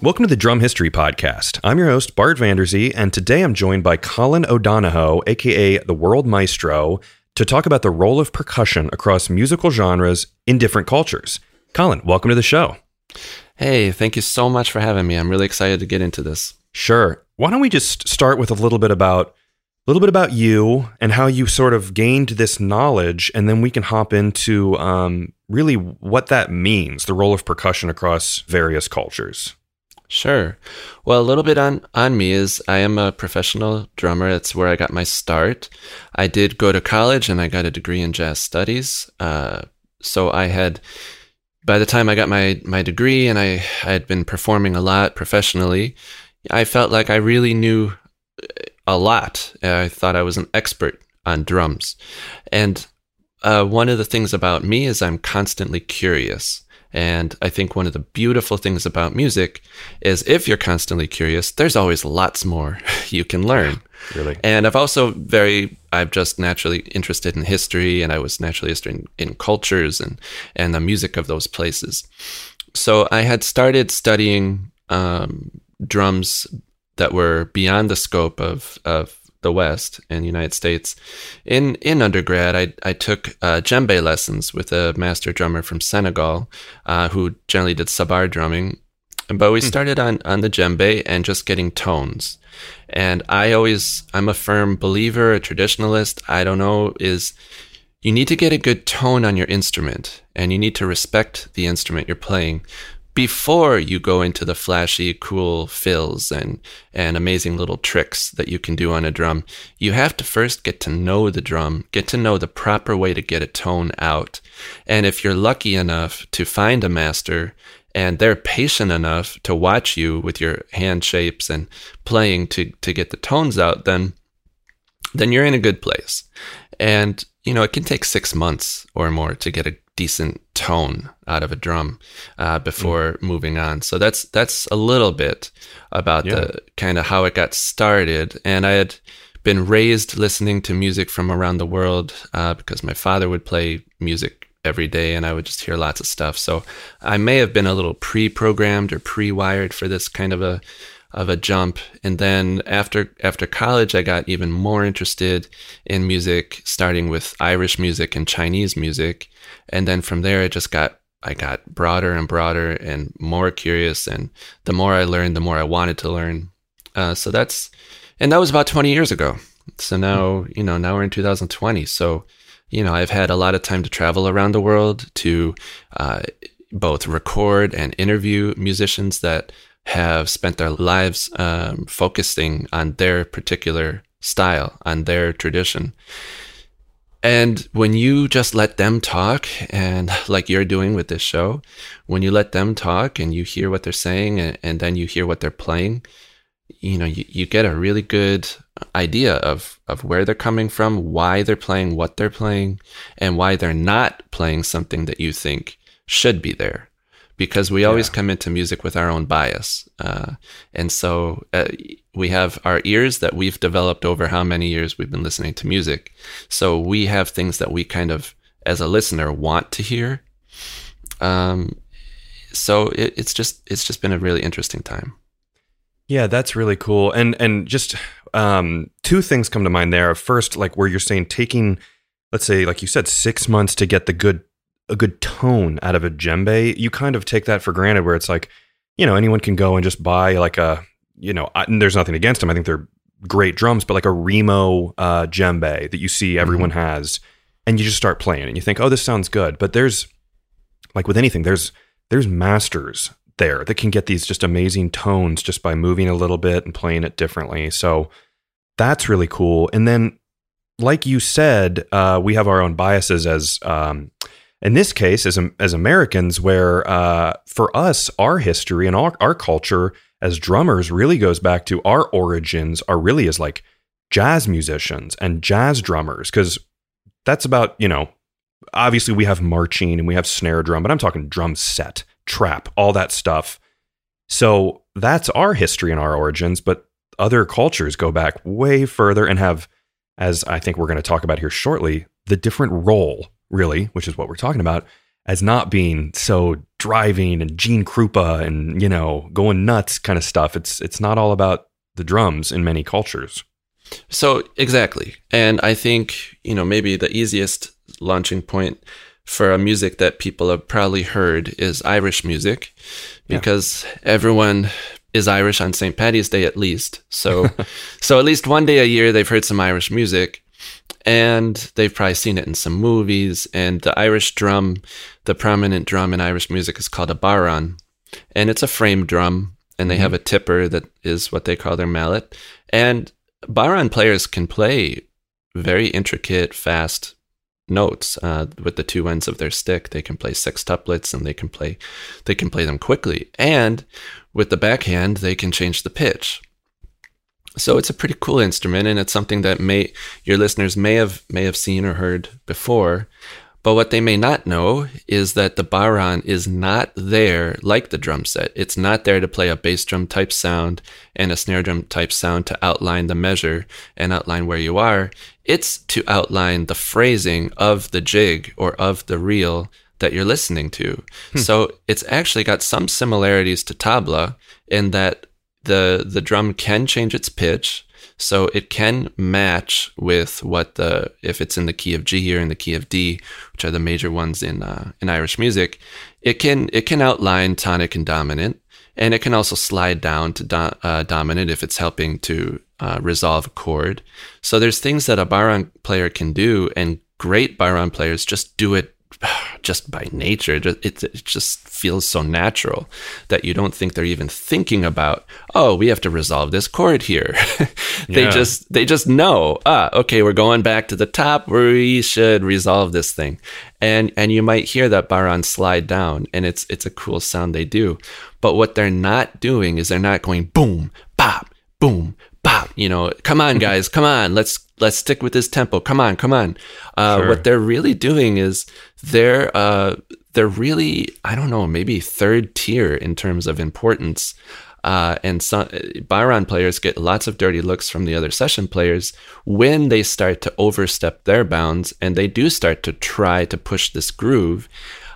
Welcome to the Drum History Podcast. I'm your host, Bart Vanderzee, and today I'm joined by Colin O'Donohoe, aka the World Maestro, to talk about the role of percussion across musical genres in different cultures. Colin, welcome to the show. Hey, thank you so much for having me. I'm really excited to get into this. Sure. Why don't we just start with a little bit about you and how you sort of gained this knowledge, and then we can hop into really what that means, the role of percussion across various cultures. Sure. Well, a little bit on me is I am a professional drummer. That's where I got my start. I did go to college and I got a degree in jazz studies. So I had, by the time I got my degree and I had been performing a lot professionally, I felt like I really knew a lot. I thought I was an expert on drums. And one of the things about me is I'm constantly curious. And I think one of the beautiful things about music is if you're constantly curious, there's always lots more you can learn. Really? And I'm just naturally interested in history, and I was naturally interested in cultures and the music of those places. So I had started studying drums that were beyond the scope of the West in the United States. In undergrad, I took djembe lessons with a master drummer from Senegal who generally did sabar drumming. But we started on the djembe and just getting tones. And I'm a firm believer, a traditionalist, is you need to get a good tone on your instrument, and you need to respect the instrument you're playing before you go into the flashy, cool fills and amazing little tricks that you can do on a drum. You have to first get to know the drum, get to know the proper way to get a tone out. And if you're lucky enough to find a master and they're patient enough to watch you with your hand shapes and playing to get the tones out, then you're in a good place. And, it can take 6 months or more to get a decent tone out of a drum before moving on. So that's a little bit about the kind of how it got started. And I had been raised listening to music from around the world because my father would play music every day and I would just hear lots of stuff. So I may have been a little pre-programmed or pre-wired for this kind of a jump. And then after college, I got even more interested in music, starting with Irish music and Chinese music. And then from there, I got broader and broader and more curious. And the more I learned, the more I wanted to learn. So that was about 20 years ago. So now we're in 2020. So, I've had a lot of time to travel around the world to both record and interview musicians that have spent their lives focusing on their particular style, on their tradition. And when you just let them talk, and like you're doing with this show, when you let them talk and you hear what they're saying and then you hear what they're playing, you get a really good idea of where they're coming from, why they're playing what they're playing, and why they're not playing something that you think should be there. Because we always come into music with our own bias. And so we have our ears that we've developed over how many years we've been listening to music. So we have things that we kind of, as a listener, want to hear. So it's just been a really interesting time. Yeah, that's really cool. And just two things come to mind there. First, like where you're saying taking, let's say, like you said, 6 months to get a good tone out of a djembe, you kind of take that for granted where it's like, anyone can go and just buy like and there's nothing against them. I think they're great drums, but like a Remo djembe that you see everyone has, and you just start playing and you think, oh, this sounds good. But there's, like with anything, there's masters there that can get these just amazing tones just by moving a little bit and playing it differently. So that's really cool. And then, like you said, we have our own biases as in this case, as Americans, where for us, our history and our culture as drummers really goes back to our origins are really as like jazz musicians and jazz drummers, because that's about, obviously we have marching and we have snare drum, but I'm talking drum set, trap, all that stuff. So that's our history and our origins, but other cultures go back way further and have, as I think we're going to talk about here shortly, the different role, really, which is what we're talking about, as not being so driving and Gene Krupa and, you know, going nuts kind of stuff. It's not all about the drums in many cultures. So exactly. And I think, you know, maybe the easiest launching point for a music that people have probably heard is Irish music, because everyone is Irish on St. Paddy's Day at least. So so at least one day a year they've heard some Irish music, and they've probably seen it in some movies. And the Irish drum, the prominent drum in Irish music, is called a bodhrán, and it's a frame drum, and they have a tipper that is what they call their mallet. And bodhrán players can play very intricate, fast notes with the two ends of their stick. They can play sextuplets, and they can play them quickly. And with the backhand, they can change the pitch. So it's a pretty cool instrument, and it's something that your listeners may have seen or heard before. But what they may not know is that the bodhrán is not there like the drum set. It's not there to play a bass drum type sound and a snare drum type sound to outline the measure and outline where you are. It's to outline the phrasing of the jig or of the reel that you're listening to. So it's actually got some similarities to tabla in that the drum can change its pitch. So it can match with if it's in the key of G or in the key of D, which are the major ones in Irish music. It can outline tonic and dominant, and it can also slide down to dominant if it's helping to resolve a chord. So there's things that a bodhrán player can do, and great bodhrán players just do it just by nature. It just feels so natural that you don't think they're even thinking about, oh, we have to resolve this chord here. They just know, okay, we're going back to the top, we should resolve this thing. And you might hear that bodhrán slide down, and it's a cool sound they do. But what they're not doing is they're not going boom, bop, boom, bop. You know, come on, guys, come on, let's stick with this tempo. Come on. Sure. What they're really doing is they're really, I don't know, maybe third tier in terms of importance. And some bodhrán players get lots of dirty looks from the other session players when they start to overstep their bounds, and they do start to try to push this groove.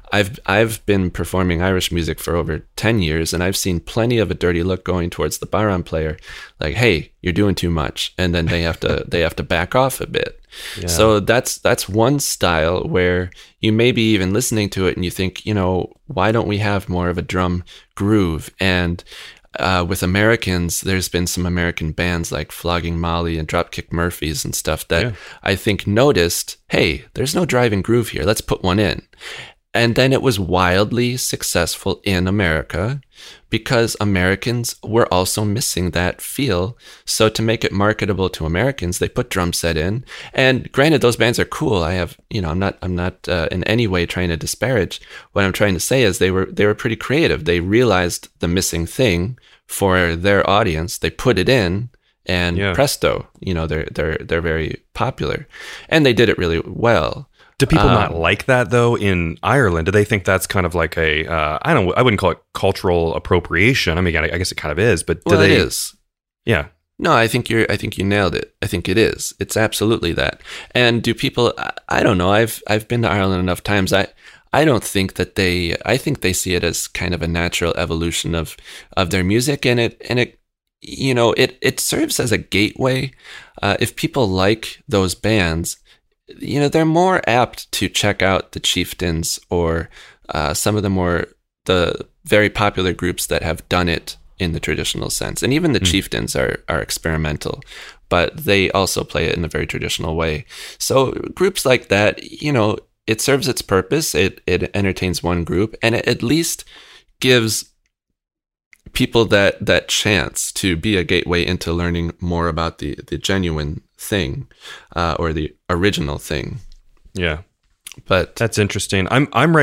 I've been performing Irish music for over 10 years, and I've seen plenty of a dirty look going towards the bodhrán player, like, "Hey, you're doing too much," and then they have to back off a bit. Yeah. So that's one style where you may be even listening to it and you think, you know, why don't we have more of a drum groove? And with Americans, there's been some American bands like Flogging Molly and Dropkick Murphys and stuff that I think noticed, hey, there's no driving groove here. Let's put one in. And then it was wildly successful in America because Americans were also missing that feel. So to make it marketable to Americans, they put drum set in. And granted, those bands are cool. I'm not in any way trying to disparage. What I'm trying to say is they were pretty creative. They realized the missing thing for their audience. They put it in, and presto, you know, they're very popular, and they did it really well. Do people not like that though in Ireland? Do they think that's kind of like I wouldn't call it cultural appropriation. I mean, I guess it kind of is, but it is. Yeah. No, I think you nailed it. I think it is. It's absolutely that. And do people? I don't know. I've been to Ireland enough times. I don't think that I think they see it as kind of a natural evolution of their music, and it you know, it serves as a gateway. If people like those bands, you know, they're more apt to check out the Chieftains or some of the very popular groups that have done it in the traditional sense. And even the Chieftains are experimental, but they also play it in a very traditional way. So groups like that, you know, it serves its purpose. It entertains one group, and it at least gives people that chance to be a gateway into learning more about the genuine thing or the original thing. Yeah, but that's interesting. I'm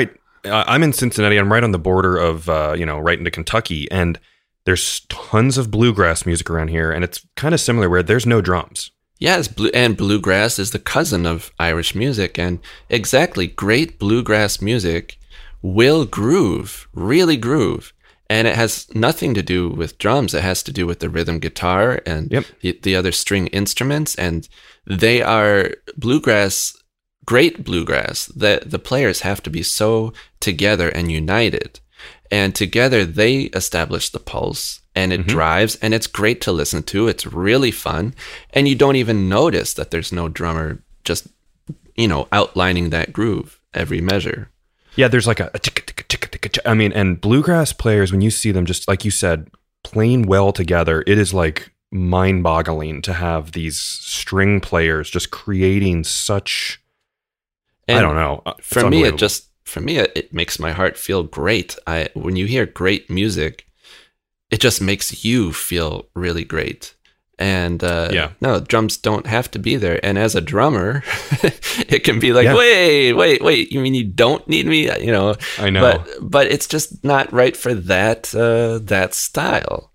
in Cincinnati. I'm right on the border of right into Kentucky, and there's tons of bluegrass music around here, and it's kind of similar where there's no drums. Yes, and bluegrass is the cousin of Irish music, and exactly, great bluegrass music will groove, really groove. And it has nothing to do with drums. It has to do with the rhythm guitar and the other string instruments. And they are bluegrass, great bluegrass, that the players have to be so together and united. And together they establish the pulse, and it drives, and it's great to listen to. It's really fun. And you don't even notice that there's no drummer just, outlining that groove every measure. Yeah, there's like a I mean, and bluegrass players, when you see them, just like you said, playing well together, it is like mind-boggling to have these string players just creating such, and I don't know. For me, it makes my heart feel great. When you hear great music, it just makes you feel really great. And no, drums don't have to be there. And as a drummer, it can be like, wait, you mean you don't need me? I know, but it's just not right for that style,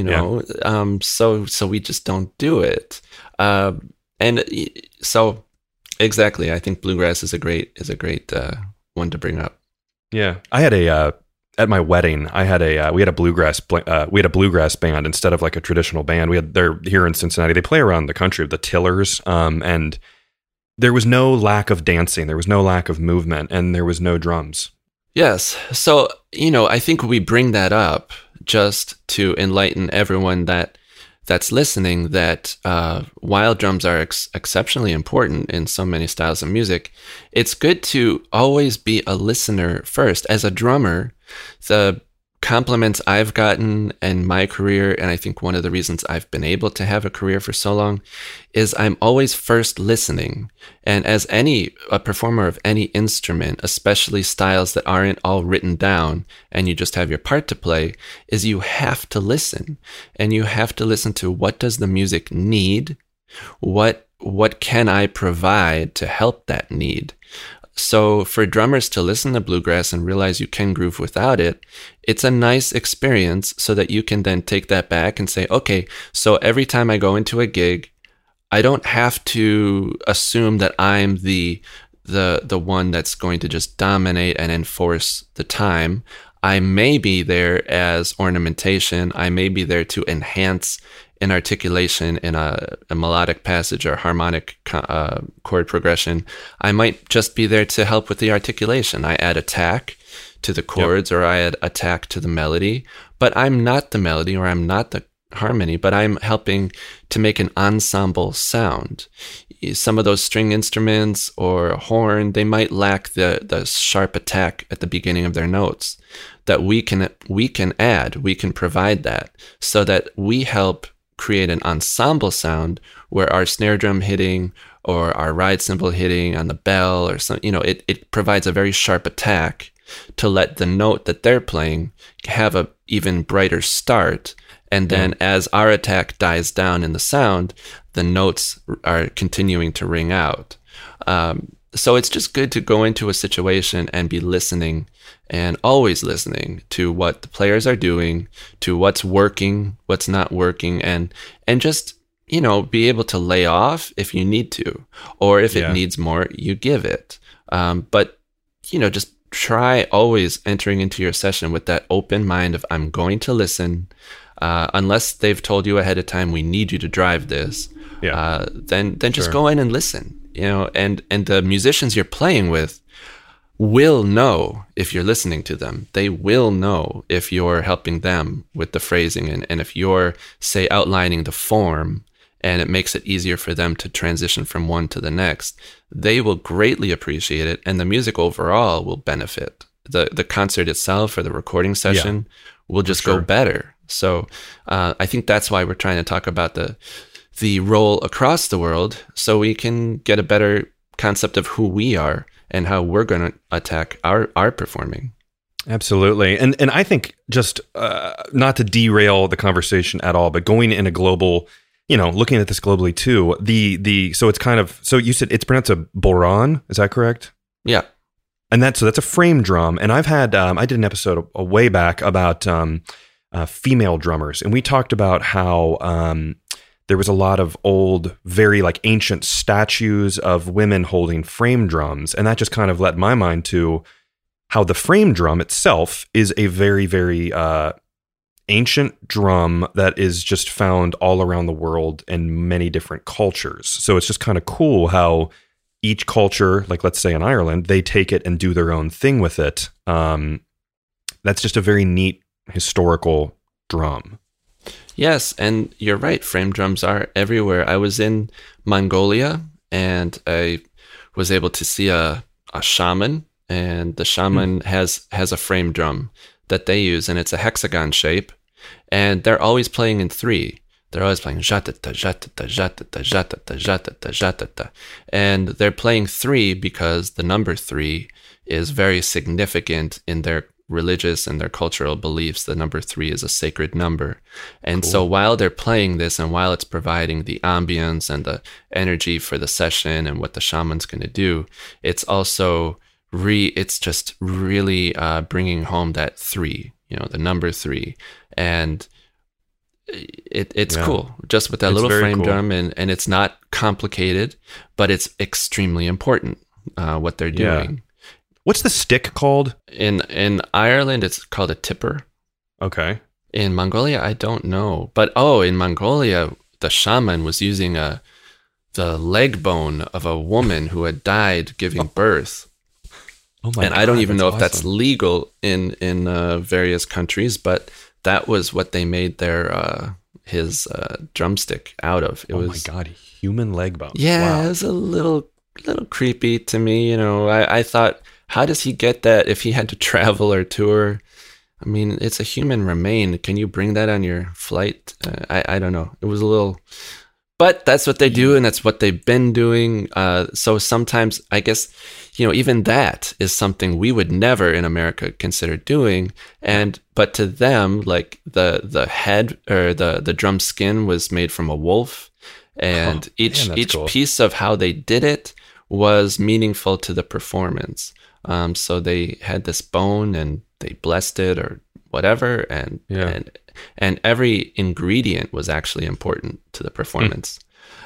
So we just don't do it. And so exactly, I think bluegrass is a great one to bring up. Yeah, I had at my wedding, we had a bluegrass band instead of like a traditional band. They're here in Cincinnati. They play around the country, the Tillers, and there was no lack of dancing, there was no lack of movement, and there was no drums. Yes. So, I think we bring that up just to enlighten everyone that's listening that while drums are exceptionally important in so many styles of music, it's good to always be a listener first. As a drummer, the compliments I've gotten in my career, and I think one of the reasons I've been able to have a career for so long, is I'm always first listening. And as a performer of any instrument, especially styles that aren't all written down and you just have your part to play, is you have to listen. And you have to listen to, what does the music need? What can I provide to help that need? So for drummers to listen to bluegrass and realize you can groove without it, it's a nice experience so that you can then take that back and say, okay, so every time I go into a gig, I don't have to assume that I'm the one that's going to just dominate and enforce the time. I may be there as ornamentation. I may be there to enhance an articulation in a melodic passage or harmonic chord progression. I might just be there to help with the articulation. I add attack to the chords, or I add attack to the melody, but I'm not the melody, or I'm not the harmony, but I'm helping to make an ensemble sound. Some of those string instruments or a horn, they might lack the sharp attack at the beginning of their notes that we can provide that, so that we help create an ensemble sound where our snare drum hitting or our ride cymbal hitting on the bell or something, it provides a very sharp attack to let the note that they're playing have a even brighter start. And then as our attack dies down in the sound, the notes are continuing to ring out. So it's just good to go into a situation and be listening, and always listening to what the players are doing, to what's working, what's not working, and just, be able to lay off if you need to, or if it needs more, you give it. But, just try always entering into your session with that open mind of, I'm going to listen. Unless they've told you ahead of time, we need you to drive this, then just go in and listen. And the musicians you're playing with will know if you're listening to them. They will know if you're helping them with the phrasing, and if you're, say, outlining the form, and it makes it easier for them to transition from one to the next. They will greatly appreciate it, and the music overall will benefit. The concert itself or the recording session will just go better. So I think that's why we're trying to talk about the role across the world, so we can get a better concept of who we are and how we're going to attack our performing. Absolutely. And I think, just not to derail the conversation at all, but going in a global, looking at this globally too, so it's kind of, so you said it's pronounced a bodhrán, is that correct? Yeah. And that's a frame drum. And I've had, I did an episode a way back about female drummers, and we talked about how there was a lot of old, very like ancient statues of women holding frame drums. And that just kind of led my mind to how the frame drum itself is a very, very ancient drum that is just found all around the world in many different cultures. So it's just kind of cool how each culture, like let's say in Ireland, they take it and do their own thing with it. that's just a very neat historical drum. Yes, and you're right. Frame drums are everywhere. I was in Mongolia and I was able to see a shaman, and the shaman has a frame drum that they use, and it's a hexagon shape, and they're always playing in three. They're always playing jatata, jatata, jatata, jatata, jatata, jatata. And they're playing three because the number three is very significant in their religious and their cultural beliefs. The number three is a sacred number. And so while they're playing this and while it's providing the ambience and the energy for the session and what the shaman's going to do, it's also it's just really bringing home that three, the number three. And it's cool just with that little frame drum, and it's not complicated, but it's extremely important what they're doing. What's the stick called? In Ireland, it's called a tipper. Okay. In Mongolia, I don't know. But in Mongolia, the shaman was using the leg bone of a woman who had died giving birth. Oh my! And I don't even know if that's legal in various countries, but that was what they made his drumstick out of. It was, my God, human leg bone. Yeah, it was a little creepy to me. I thought, how does he get that if he had to travel or tour? I mean, it's a human remain. Can you bring that on your flight? I don't know. It was a little, but that's what they do, and that's what they've been doing. So sometimes, I guess, even that is something we would never in America consider doing. But to them, like the head or the drum skin was made from a wolf, and each cool. piece of how they did it was meaningful to the performance. So they had this bone and they blessed it or whatever, and every ingredient was actually important to the performance.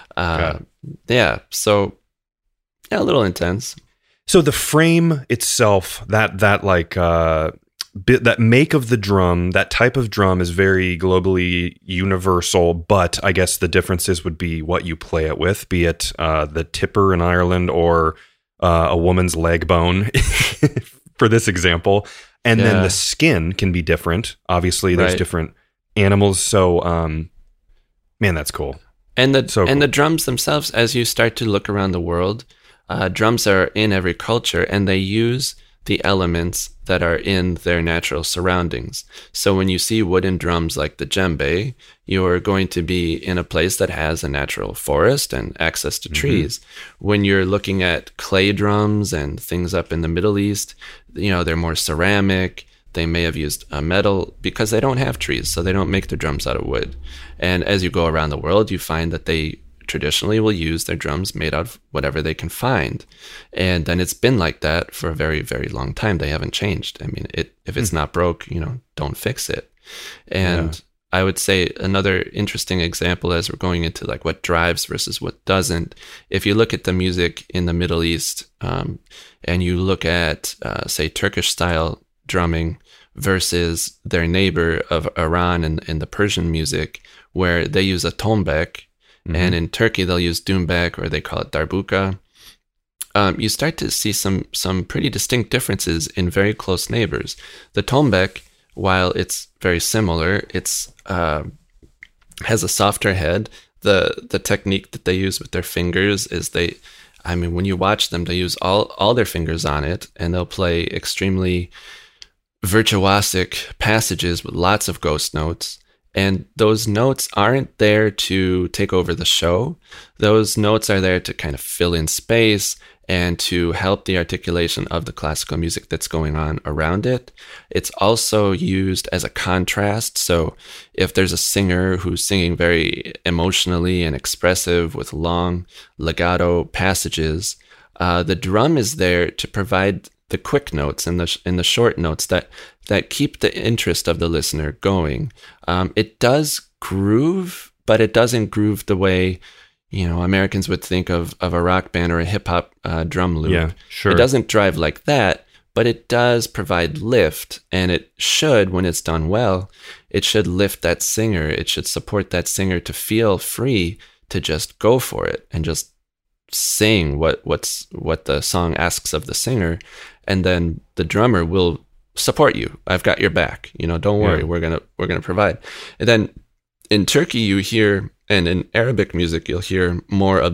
So a little intense. So the frame itself, that make of the drum, that type of drum is very globally universal, but I guess the differences would be what you play it with, be it the tipper in Ireland or a woman's leg bone for this example. And then the skin can be different. Obviously, there's different animals. So, man, that's cool. And the drums themselves, as you start to look around the world, drums are in every culture, and they use the elements that are in their natural surroundings. So when you see wooden drums like the djembe, you're going to be in a place that has a natural forest and access to trees. When you're looking at clay drums and things up in the Middle East, they're more ceramic. They may have used a metal because they don't have trees, so they don't make their drums out of wood. And as you go around the world, you find that they traditionally will use their drums made out of whatever they can find. And then it's been like that for a very, very long time. They haven't changed. I mean, if it's not broke, don't fix it. And I would say another interesting example, as we're going into like what drives versus what doesn't, if you look at the music in the Middle East, and you look at, say, Turkish style drumming versus their neighbor of Iran and the Persian music, where they use a tombak, and in Turkey they'll use doumbek, or they call it darbuka. You start to see some pretty distinct differences in very close neighbors. The tombak, while it's very similar, it's has a softer head. The technique that they use with their fingers is when you watch them, they use all their fingers on it, and they'll play extremely virtuosic passages with lots of ghost notes. And those notes aren't there to take over the show. Those notes are there to kind of fill in space and to help the articulation of the classical music that's going on around it. It's also used as a contrast. So if there's a singer who's singing very emotionally and expressive with long legato passages, the drum is there to provide the quick notes and the short notes that keep the interest of the listener going. It does groove, but it doesn't groove the way Americans would think of a rock band or a hip hop drum loop. Yeah, sure. It doesn't drive like that, but it does provide lift, and it should, when it's done well, it should lift that singer. It should support that singer to feel free to just go for it and just sing what the song asks of the singer. And then the drummer will support you. I've got your back. Don't worry. Yeah. We're gonna provide. And then in Turkey, you hear, and in Arabic music, you'll hear more of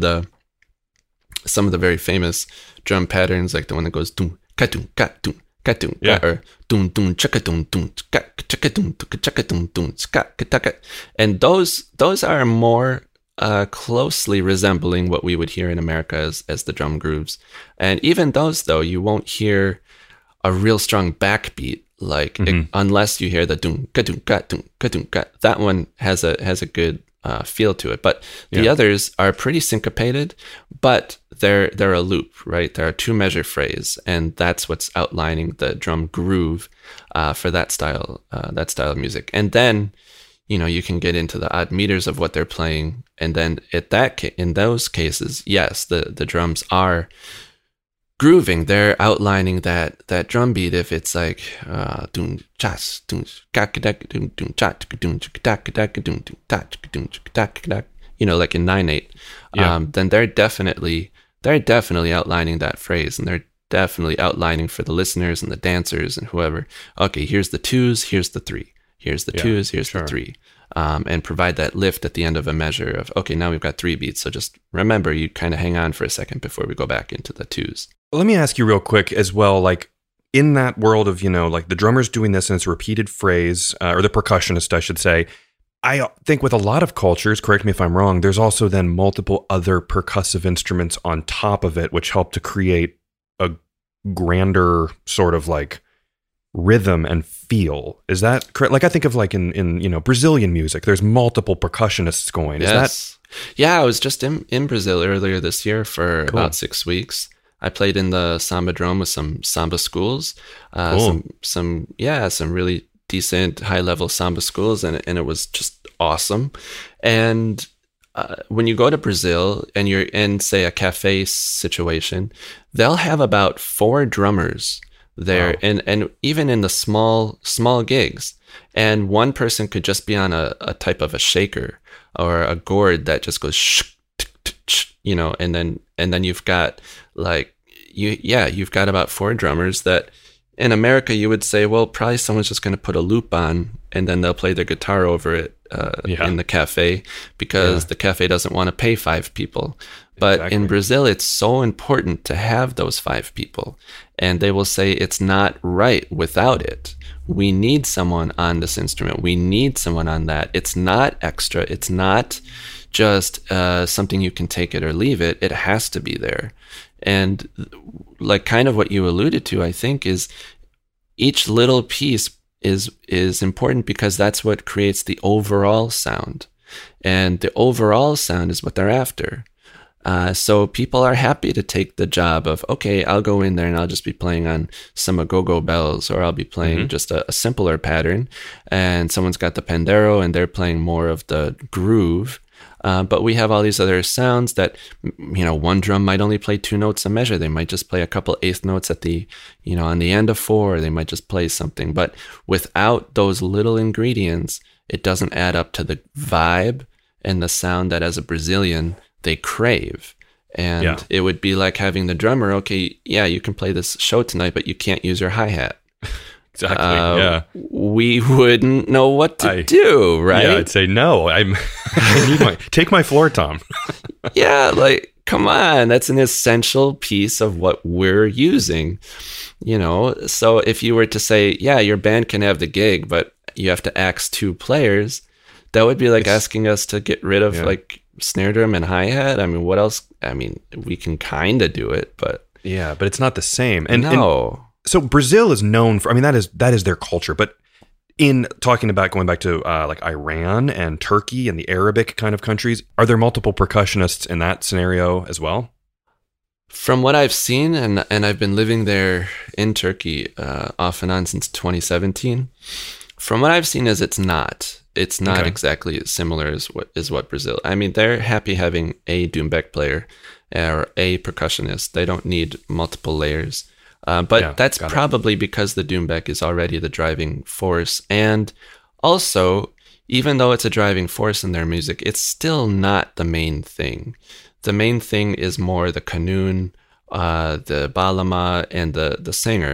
some of the very famous drum patterns, like the one that goes dum katum katum katum, or dum dum chakadum dum chakadum chakadum dum chakadum, and those are more closely resembling what we would hear in America as the drum grooves. And even those, though, you won't hear a real strong backbeat, like unless you hear the dum ka dum ka dum ka dum ka. That one has a good feel to it. But the others are pretty syncopated, but they're a loop, right? They're a 2-measure phrase, and that's what's outlining the drum groove for that style of music. And then you can get into the odd meters of what they're playing, and then in those cases, yes, the drums are grooving. They're outlining that drum beat. If it's like dum chas dum kakadak dum dum chat dum kakadak dum dum tat dum kakadak, like in 9/8, then they're definitely outlining that phrase, and they're definitely outlining for the listeners and the dancers and whoever. Okay, here's the 2s, here's the 3. Here's the 2s, here's the 3. And provide that lift at the end of a measure of, okay, now we've got 3 beats. So just remember, you kind of hang on for a second before we go back into the 2s. Let me ask you real quick as well, like in that world of, like the drummer's doing this and it's a repeated phrase, or the percussionist, I should say, I think with a lot of cultures, correct me if I'm wrong, there's also then multiple other percussive instruments on top of it, which help to create a grander sort of like rhythm and feel. Is that correct? Like I think of like in Brazilian music, there's multiple percussionists going. Is that? Yeah, I was just in Brazil earlier this year for about 6 weeks. I played in the Samba Dome with some samba schools, some really decent high level samba schools, and it was just awesome. And when you go to Brazil and you're in, say, a cafe situation, they'll have about 4 drummers there. Wow. And even in the small gigs, and one person could just be on a type of a shaker or a gourd that just goes shh, and then you've got like you've got about 4 drummers that in America you would say, well, probably someone's just going to put a loop on and then they'll play their guitar over it in the cafe because the cafe doesn't want to pay 5 people. But in Brazil, it's so important to have those 5 people. And they will say it's not right without it. We need someone on this instrument. We need someone on that. It's not extra. It's not just something you can take it or leave it. It has to be there. And like kind of what you alluded to, I think, is each little piece is important because that's what creates the overall sound. And the overall sound is what they're after. So people are happy to take the job of, okay, I'll go in there and I'll just be playing on some go-go bells, or I'll be playing just a simpler pattern, and someone's got the pandero and they're playing more of the groove. But we have all these other sounds that, one drum might only play 2 notes a measure. They might just play a couple eighth notes at the, on the end of 4, they might just play something. But without those little ingredients, it doesn't add up to the vibe and the sound that as a Brazilian, they crave. And it would be like having the drummer, okay, you can play this show tonight, but you can't use your hi-hat. Exactly. We wouldn't know what to do, right? Yeah, I'd say no. I need take my floor tom. Like come on, that's an essential piece of what we're using. So if you were to say, your band can have the gig, but you have to axe 2 players, that would be like asking us to get rid of like snare drum and hi-hat. I mean, what else? I mean, we can kind of do it, but but it's not the same. And no. So Brazil is known for, that is their culture. But in talking about going back to like Iran and Turkey and the Arabic kind of countries, are there multiple percussionists in that scenario as well? From what I've seen, and I've been living there in Turkey off and on since 2017. From what I've seen, it's not exactly as similar as what Brazil. I mean, they're happy having a doumbek player or a percussionist. They don't need multiple layers. But that's probably because the doumbek is already the driving force. And also, even though it's a driving force in their music, it's still not the main thing. The main thing is more the kanun, the balama, and the singer.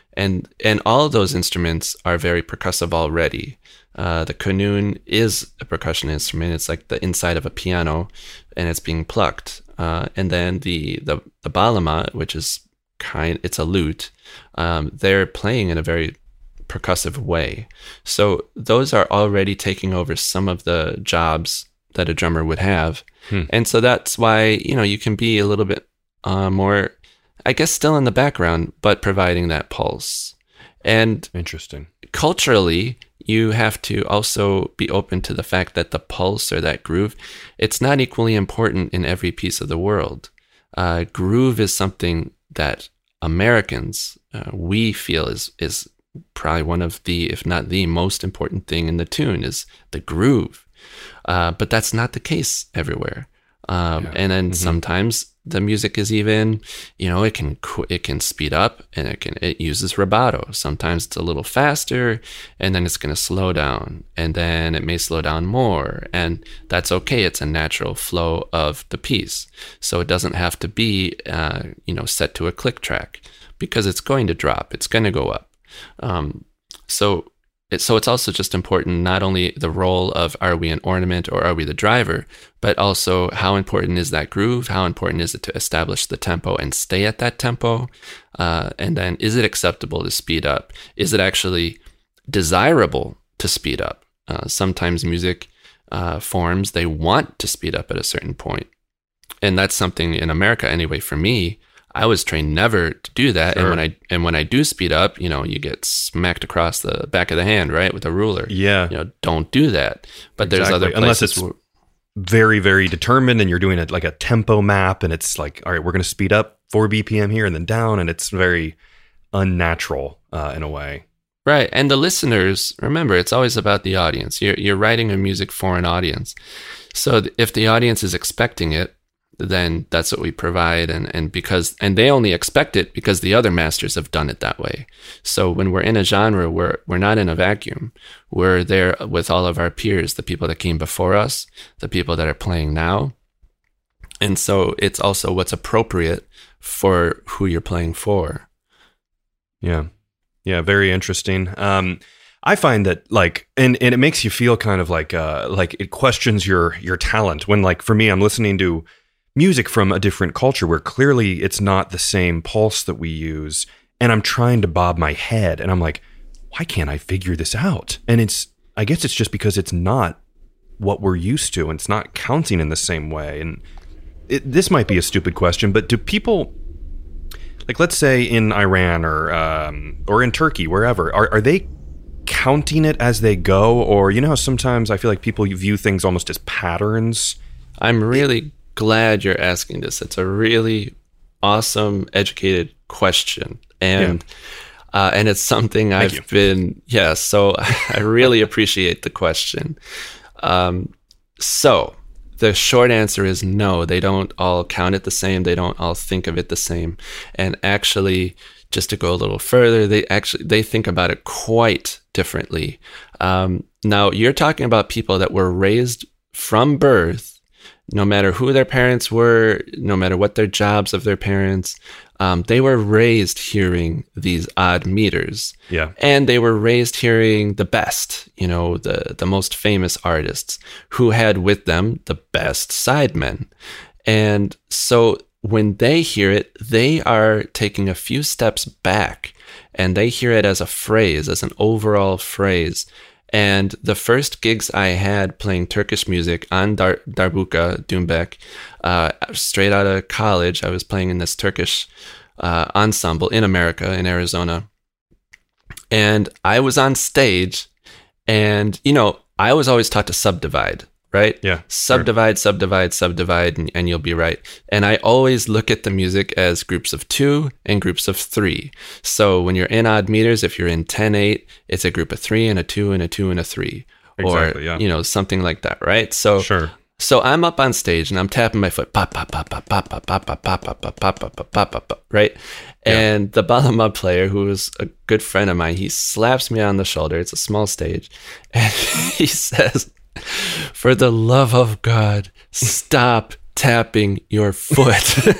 And all of those instruments are very percussive already. The qanun is a percussion instrument. It's like the inside of a piano, and it's being plucked. And then the balama, which is it's a lute. They're playing in a very percussive way. So those are already taking over some of the jobs that a drummer would have. And so that's why, you can be a little bit more, I guess, still in the background, but providing that pulse. And interesting. Culturally, you have to also be open to the fact that the pulse or that groove, it's not equally important in every piece of the world. Groove is something that Americans, we feel is probably one of the, if not the most important thing in the tune is the groove. But that's not the case everywhere. And then sometimes the music is even, it can speed up and it uses rubato. Sometimes it's a little faster and then it's going to slow down and then it may slow down more. And that's okay. It's a natural flow of the piece. So it doesn't have to be, set to a click track because it's going to drop. It's going to go up. So it's also just important, not only the role of are we an ornament or are we the driver, but also how important is that groove? How important is it to establish the tempo and stay at that tempo? And then is it acceptable to speed up? Is it actually desirable to speed up? Sometimes music forms, they want to speed up at a certain point. And that's something in America, anyway, for me, I was trained never to do that. Sure. And when I do speed up, you get smacked across the back of the hand, right, with a ruler. Yeah. Don't do that. But there's other places unless it's very, very determined and you're doing it like a tempo map and it's like, all right, we're going to speed up 4 BPM here and then down, and it's very unnatural in a way. Right. And the listeners, remember, it's always about the audience. You're writing a music for an audience. So if the audience is expecting it, then that's what we provide. And they only expect it because the other masters have done it that way. So when we're in a genre, we're not in a vacuum. We're there with all of our peers, the people that came before us, the people that are playing now. And so it's also what's appropriate for who you're playing for. Yeah. Yeah. Very interesting. I find that and it makes you feel kind of like it questions your talent when, like, for me, I'm listening to music from a different culture where clearly it's not the same pulse that we use, and I'm trying to bob my head and I'm like, why can't I figure this out? And I guess it's just because it's not what we're used to and it's not counting in the same way. And this might be a stupid question, but do people, like, let's say in Iran or in Turkey, wherever, are they counting it as they go? Or, how sometimes I feel like people view things almost as patterns? I'm really glad you're asking this. It's a really awesome, educated question. And it's something I've been, so I really appreciate the question. So the short answer is no, they don't all count it the same. They don't all think of it the same. And actually, just to go a little further, they think about it quite differently. Now, you're talking about people that were raised from birth, no matter who their parents were, no matter what their jobs of their parents, they were raised hearing these odd meters. Yeah. And they were raised hearing the best, the most famous artists who had with them the best sidemen. And so when they hear it, they are taking a few steps back and they hear it as a phrase, as an overall phrase. And the first gigs I had playing Turkish music on Darbuka, Dümbek, straight out of college, I was playing in this Turkish ensemble in America, in Arizona. And I was on stage and, I was always taught to subdivide, right? Yeah. Subdivide, and you'll be right. And I always look at the music as groups of 2 and groups of 3. So when you're in odd meters, if you're in 10/8, it's a group of 3 and a 2 and a 2 and a 3. Exactly, or, something like that, right? So sure. So I'm up on stage and I'm tapping my foot, pop, pop, pop, pop, pop, pop, pop, pop, pop, pop, pop, pop, pop, pop, pop, pop, right? And the balama player, who was a good friend of mine, he slaps me on the shoulder. It's a small stage. And he says, "For the love of God, stop tapping your foot.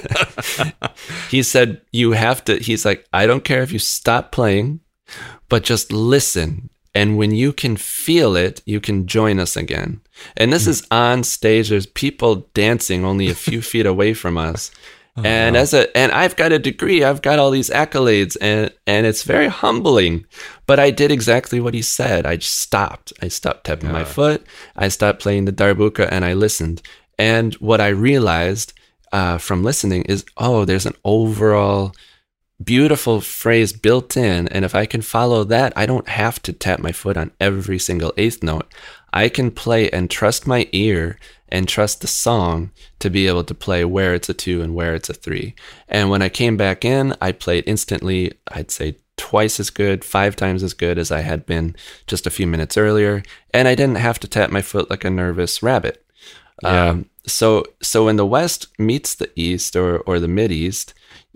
He said, you have to, he's like, I don't care if you stop playing, but just listen. And when you can feel it, you can join us again. And this is on stage. There's people dancing only a few feet away from us. And and I've got a degree, I've got all these accolades, and it's very humbling. But I did exactly what he said. I just stopped. I stopped tapping my foot. I stopped playing the darbuka, and I listened. And what I realized from listening is, there's an overall beautiful phrase built in. And if I can follow that, I don't have to tap my foot on every single eighth note. I can play and trust my ear and trust the song to be able to play where it's a 2 and where it's a 3. And when I came back in, I played instantly, I'd say twice as good, 5 times as good as I had been just a few minutes earlier. And I didn't have to tap my foot like a nervous rabbit. Yeah. So when the West meets the East or the Mid-East,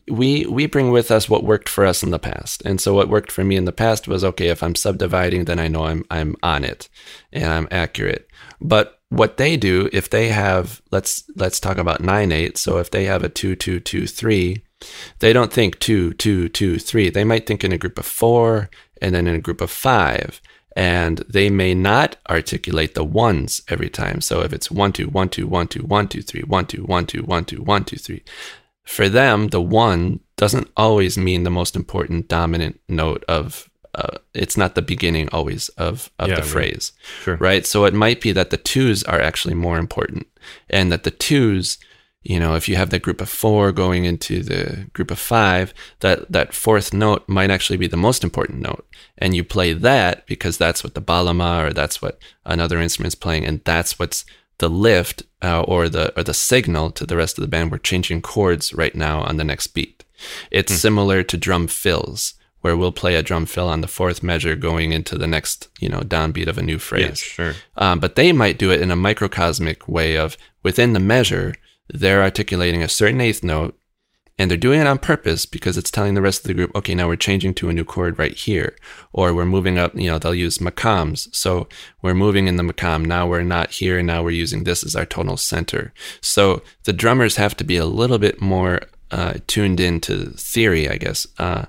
we bring with us what worked for us in the past. And so what worked for me in the past was, okay, if I'm subdividing, then I know I'm on it and I'm accurate. But what they do, if they have, let's talk about 9/8. So if they have a 2 2 2 3, they don't think 2 2 2 3. They might think in a group of 4 and then in a group of 5. And they may not articulate the ones every time. So if it's 1 2 1 2 1 2 1 2 3 1 2 1 2 1 2 1 2 3. For them, the 1 doesn't always mean the most important dominant note of, it's not the beginning always of the phrase, right? So it might be that the 2s are actually more important, and that the 2s, if you have the group of 4 going into the group of 5, that fourth note might actually be the most important note. And you play that because that's what the balama or that's what another instrument's playing, and that's what's the lift or the signal to the rest of the band. We're changing chords right now on the next beat. It's similar to drum fills, where we'll play a drum fill on the 4th measure going into the next, downbeat of a new phrase. Yes, sure. But they might do it in a microcosmic way of within the measure, they're articulating a certain eighth note, and they're doing it on purpose because it's telling the rest of the group, okay, now we're changing to a new chord right here, or we're moving up, they'll use makams. So we're moving in the makam. Now we're not here. Now we're using this as our tonal center. So the drummers have to be a little bit more tuned into theory, I guess,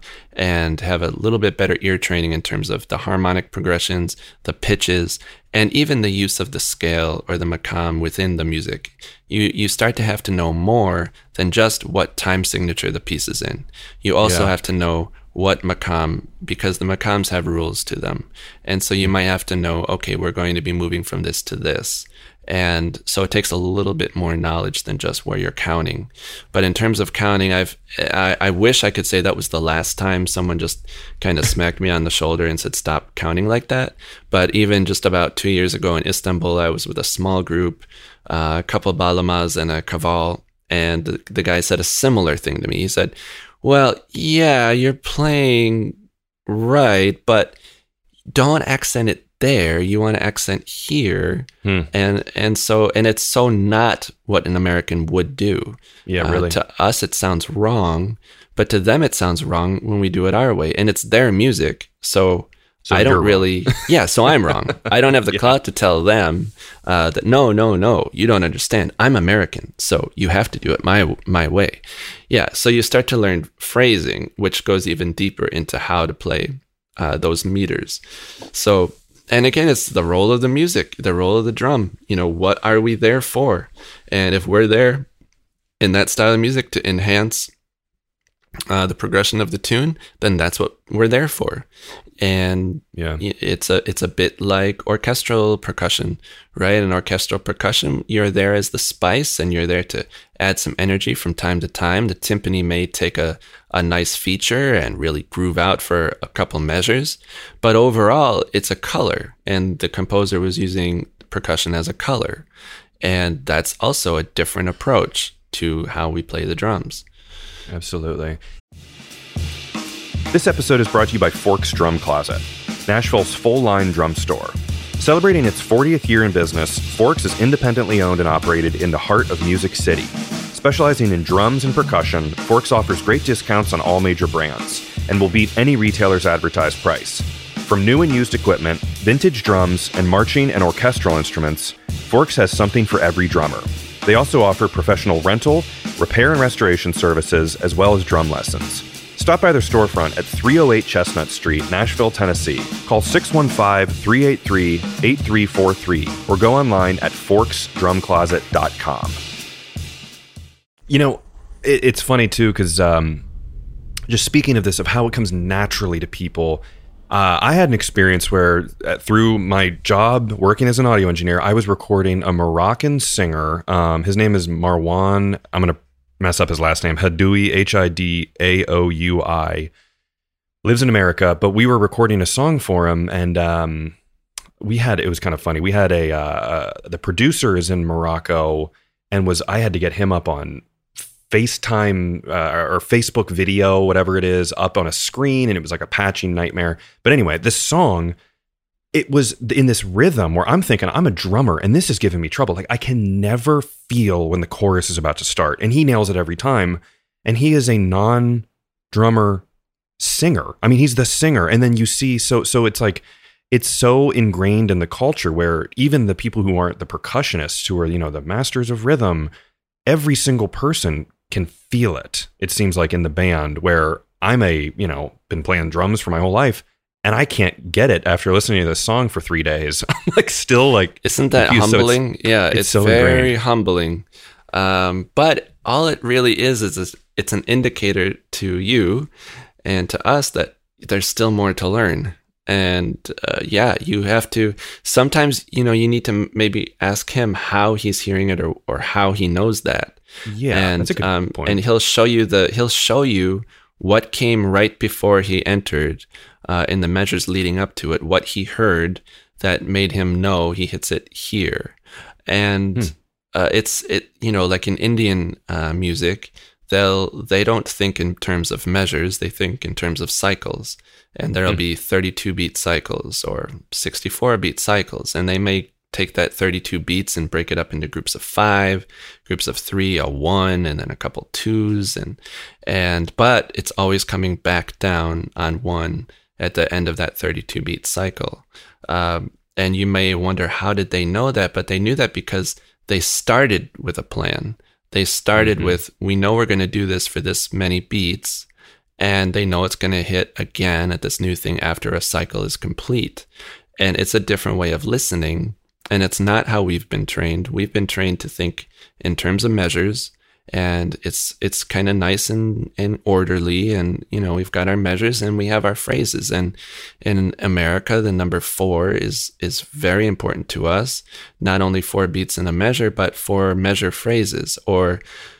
and have a little bit better ear training in terms of the harmonic progressions, the pitches, and even the use of the scale or the makam within the music. You start to have to know more than just what time signature the piece is in. You also have to know what makam, because the makams have rules to them. And so you might have to know, okay, we're going to be moving from this to this. And so it takes a little bit more knowledge than just where you're counting. But in terms of counting, I wish I could say that was the last time someone just kind of smacked me on the shoulder and said, stop counting like that. But even just about 2 years ago in Istanbul, I was with a small group, a couple balamas and a kaval. And the guy said a similar thing to me. He said, well, yeah, you're playing right, but don't accent it there. You want to accent here. And it's so not what an American would do. Yeah, really. To us, it sounds wrong, but to them, it sounds wrong when we do it our way. And it's their music. So I don't really, so I'm wrong. I don't have the clout to tell them that, no, you don't understand. I'm American, so you have to do it my way. Yeah, so you start to learn phrasing, which goes even deeper into how to play those meters. So, and again, it's the role of the music, the role of the drum. What are we there for? And if we're there in that style of music to enhance the progression of the tune, then that's what we're there for. And it's a bit like orchestral percussion, right? In orchestral percussion, you're there as the spice, and you're there to add some energy from time to time. The timpani may take a nice feature and really groove out for a couple measures, but overall, it's a color, and the composer was using percussion as a color, and that's also a different approach to how we play the drums. Absolutely. This episode is brought to you by Forks Drum Closet, Nashville's full-line drum store. Celebrating its 40th year in business, Forks is independently owned and operated in the heart of Music City. Specializing in drums and percussion, Forks offers great discounts on all major brands and will beat any retailer's advertised price. From new and used equipment, vintage drums, and marching and orchestral instruments, Forks has something for every drummer. They also offer professional rental, repair and restoration services, as well as drum lessons. Stop by their storefront at 308 Chestnut Street, Nashville, Tennessee. Call 615-383-8343 or go online at forksdrumcloset.com. You know, it's funny too, because just speaking of this, of how it comes naturally to people, I had an experience where through my job working as an audio engineer, I was recording a Moroccan singer. His name is Marwan. I'm going to mess up his last name. Hidaoui, Hidaoui. Lives in America, but we were recording a song for him, and it was kind of funny. We had the producer is in Morocco, and I had to get him up on FaceTime or Facebook video, whatever it is, up on a screen, and it was like a patching nightmare. But anyway, this song, it was in this rhythm where I'm thinking, I'm a drummer, and this is giving me trouble. Like, I can never feel when the chorus is about to start, and he nails it every time. And he is a non-drummer singer. I mean, he's the singer, and then you see, so it's like, it's so ingrained in the culture where even the people who aren't the percussionists, who are, the masters of rhythm, every single person can feel it. It seems like in the band, where I'm been playing drums for my whole life, and I can't get it after listening to this song for 3 days. I'm like, still like, isn't that confused. Humbling? So it's so very ingrained. Humbling. But all it really is it's an indicator to you and to us that there's still more to learn. And you have to, sometimes, you need to maybe ask him how he's hearing it or how he knows that. Yeah, and, that's a good point. And he'll show you what came right before he entered in the measures leading up to it, what he heard that made him know he hits it here. And it's like in Indian music, they don't think in terms of measures, they think in terms of cycles. And there'll be 32 beat cycles or 64 beat cycles, and they may take that 32 beats and break it up into groups of 5, groups of 3, a 1, and then a couple 2s, but it's always coming back down on 1 at the end of that 32 beat cycle. And you may wonder, how did they know that? But they knew that because they started with a plan. They started with, we know we're going to do this for this many beats, and they know it's going to hit again at this new thing after a cycle is complete. And it's a different way of listening. And it's not how we've been trained. We've been trained to think in terms of measures, and it's kind of nice and orderly. And, we've got our measures and we have our phrases. And in America, the number 4 is very important to us. Not only 4 beats in a measure, but 4 measure phrases, or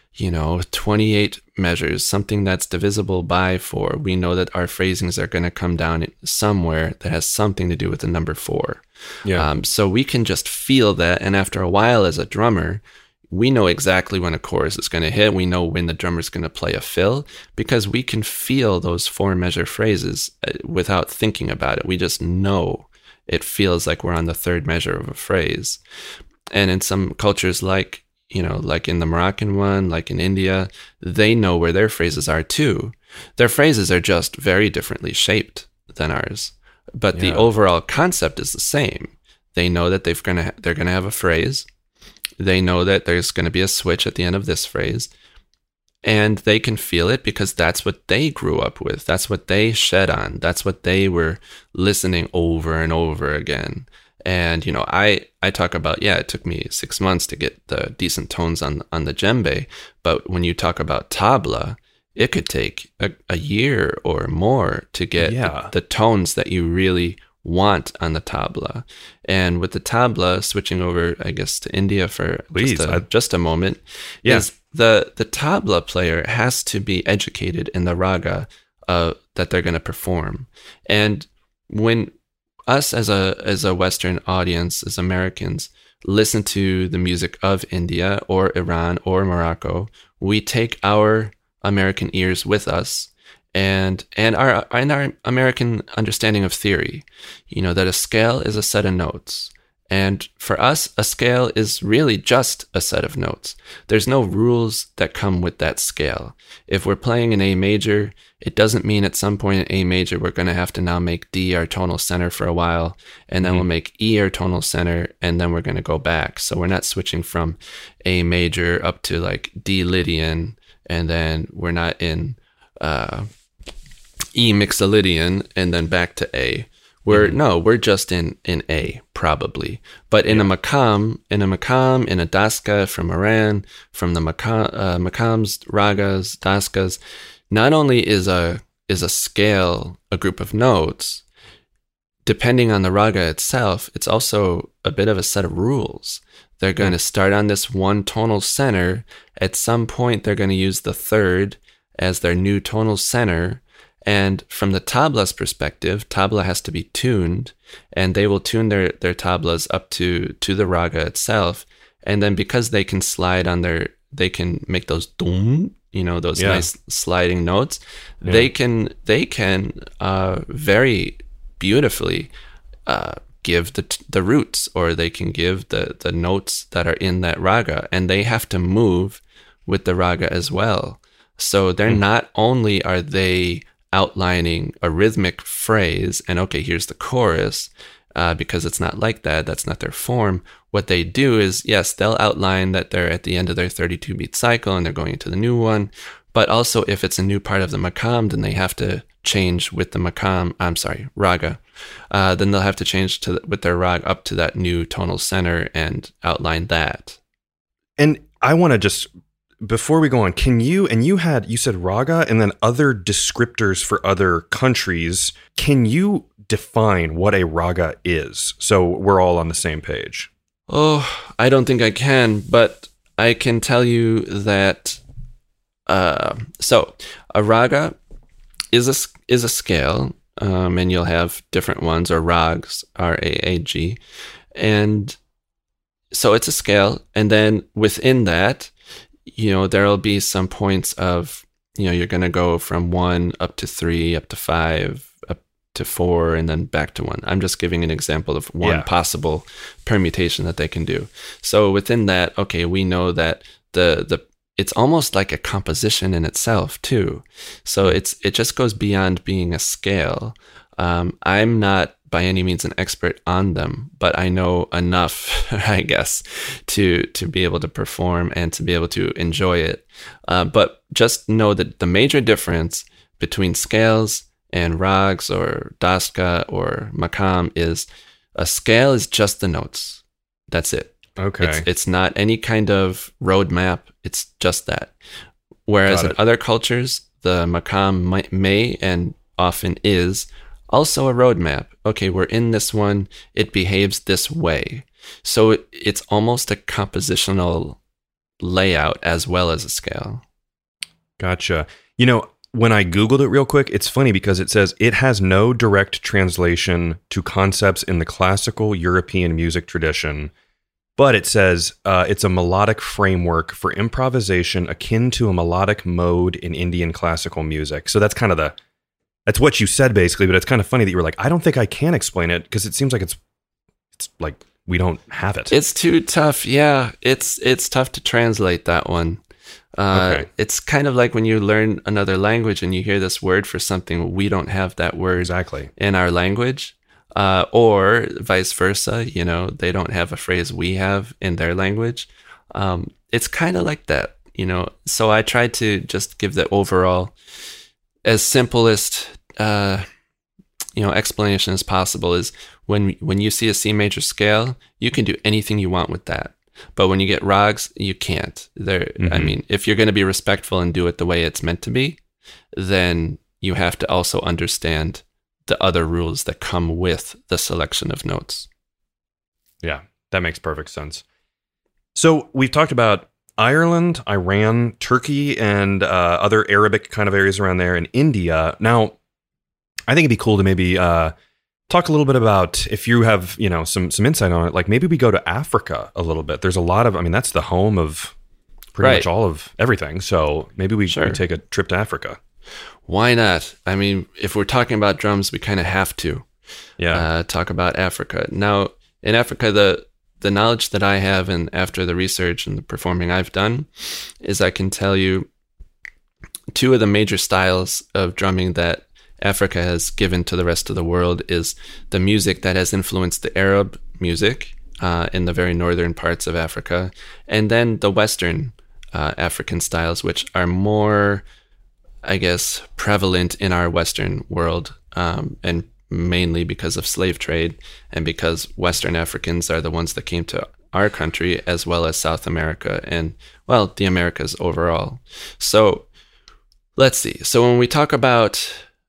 28 measures, something that's divisible by 4. We know that our phrasings are going to come down somewhere that has something to do with the number 4. Yeah. So we can just feel that. And after a while, as a drummer, we know exactly when a chorus is going to hit. We know when the drummer is going to play a fill, because we can feel those 4 measure phrases without thinking about it. We just know it feels like we're on the 3rd measure of a phrase. And in some cultures, like in the Moroccan one, like in India, they know where their phrases are too. Their phrases are just very differently shaped than ours, but the overall concept is the same. They know that they're going to have a phrase. They know that there's going to be a switch at the end of this phrase, and they can feel it because that's what they grew up with. That's what they shed on. That's what they were listening over and over again. And, I talk about, it took me 6 months to get the decent tones on the djembe. But when you talk about tabla, it could take a year or more to get the tones that you really want on the tabla. And with the tabla, switching over, I guess, to India for just a moment, is the tabla player has to be educated in the raga that they're going to perform. And when us as a Western audience, as Americans, listen to the music of India or Iran or Morocco, we take our American ears with us, and our American understanding of theory, that a scale is a set of notes, And for us, a scale is really just a set of notes. There's no rules that come with that scale. If we're playing in A major, it doesn't mean at some point in A major we're going to have to now make D our tonal center for a while, and then we'll make E our tonal center, and then we're going to go back. So we're not switching from A major up to like D Lydian, and then we're not in E mixolydian, and then back to A. We're just in A, probably. But in a makam, in a daska from Iran, from the makams, ragas, daskas, not only is a scale a group of notes, depending on the raga itself, it's also a bit of a set of rules. They're going to start on this one tonal center. At some point, they're going to use the third as their new tonal center. And from the tabla's perspective, tabla has to be tuned, and they will tune their tablas up to the raga itself. And then because they can slide on they can make those dum, those nice sliding notes. Yeah. They can very beautifully give the roots, or they can give the notes that are in that raga, and they have to move with the raga as well. So they're not only are they outlining a rhythmic phrase and okay, here's the chorus, because it's not like that. That's not their form. What they do is, yes, they'll outline that they're at the end of their 32 beat cycle and they're going into the new one. But also if it's a new part of the makam, then they have to change with the raga. Then they'll have to change with their raga up to that new tonal center and outline that. And I want to just, before we go on, you said raga and then other descriptors for other countries. Can you define what a raga is so we're all on the same page? Oh, I don't think I can, but I can tell you that so a raga is a scale, and you'll have different ones, or rags, R-A-A-G, and so it's a scale, and then within that, there'll be some points of, you're going to go from 1 up to 3, up to 5, up to 4, and then back to 1. I'm just giving an example of one possible permutation that they can do. So within that, okay, we know that it's almost like a composition in itself too. So it just goes beyond being a scale. I'm not by any means an expert on them, but I know enough, I guess, to be able to perform and to be able to enjoy it. But just know that the major difference between scales and rags or daska or makam is a scale is just the notes. That's it. Okay. It's not any kind of roadmap. It's just that. Whereas in other cultures, the makam may and often is also a roadmap. Okay, we're in this one. It behaves this way. So it's almost a compositional layout as well as a scale. Gotcha. When I Googled it real quick, it's funny because it says it has no direct translation to concepts in the classical European music tradition, but it says it's a melodic framework for improvisation akin to a melodic mode in Indian classical music. So that's kind of that's what you said basically, but it's kind of funny that you were like, I don't think I can explain it because it seems like it's like we don't have it. It's too tough. Yeah, it's tough to translate that one. Okay. It's kind of like when you learn another language and you hear this word for something, we don't have that word exactly in our language, or vice versa. They don't have a phrase we have in their language. It's kind of like that, So I tried to just give the overall, as simplest explanation as possible is when you see a C major scale, you can do anything you want with that. But when you get rags, you can't. I mean, if you're going to be respectful and do it the way it's meant to be, then you have to also understand the other rules that come with the selection of notes. Yeah, that makes perfect sense. So we've talked about Ireland, Iran, Turkey, and other Arabic kind of areas around there, and India. Now, I think it'd be cool to maybe talk a little bit about, if you have some insight on it, like maybe we go to Africa a little bit. There's a lot of, that's the home of pretty much all of everything. So maybe we take a trip to Africa. Why not? I mean, if we're talking about drums, we kind of have to talk about Africa. Now, in Africa, the knowledge that I have, and after the research and the performing I've done, is I can tell you two of the major styles of drumming that Africa has given to the rest of the world is the music that has influenced the Arab music in the very northern parts of Africa, and then the Western African styles, which are more, I guess, prevalent in our Western world, and mainly because of slave trade and because Western Africans are the ones that came to our country, as well as South America and, well, the Americas overall. So let's see. So when we talk about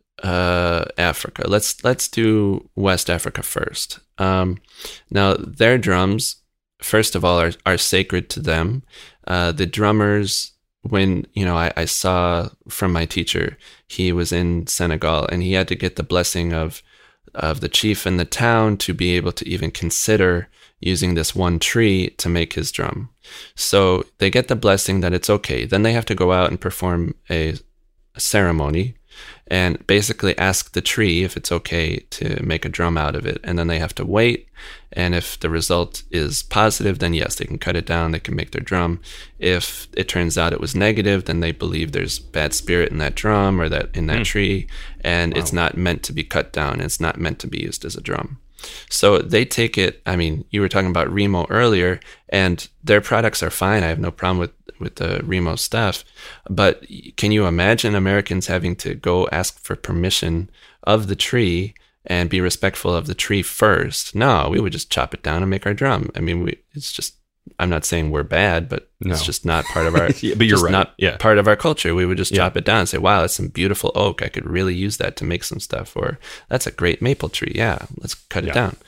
Africa, let's do West Africa first. Now, their drums, first of all, are sacred to them. The drummers, when, I saw from my teacher, he was in Senegal and he had to get the blessing of the chief in the town to be able to even consider using this one tree to make his drum. So they get the blessing that it's okay. Then they have to go out and perform a ceremony and basically ask the tree if it's okay to make a drum out of it. And then they have to wait. And if the result is positive, then yes, they can cut it down. They can make their drum. If it turns out it was negative, then they believe there's bad spirit in that drum or that in that tree. And It's not meant to be cut down. It's not meant to be used as a drum. So they take it. I mean, you were talking about Remo earlier, and their products are fine. I have no problem with the Remo stuff. But can you imagine Americans having to go ask for permission of the tree and be respectful of the tree first? No, we would just chop it down and make our drum. I mean, it's just, I'm not saying we're bad, but it's just not part of our, yeah, but you're right. Not part of our culture. We would just chop it down and say, wow, that's some beautiful oak. I could really use that to make some stuff. Or that's a great maple tree. Yeah, let's cut it down.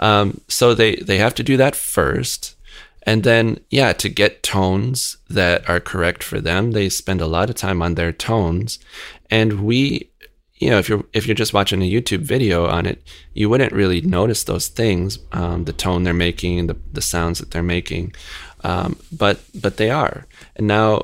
So they have to do that first. And then, to get tones that are correct for them, they spend a lot of time on their tones. And we, if you're just watching a YouTube video on it, you wouldn't really notice those things, the tone they're making, the sounds that they're making, but they are. And now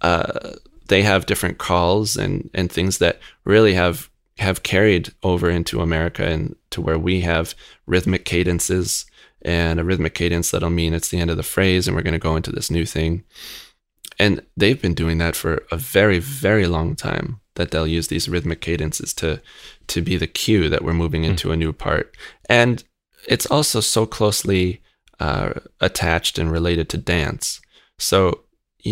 they have different calls and things that really have carried over into America and to where we have rhythmic cadences. And a rhythmic cadence that'll mean it's the end of the phrase and we're going to go into this new thing. And they've been doing that for a very, very long time, that they'll use these rhythmic cadences to be the cue that we're moving into a new part. And it's also so closely attached and related to dance. So,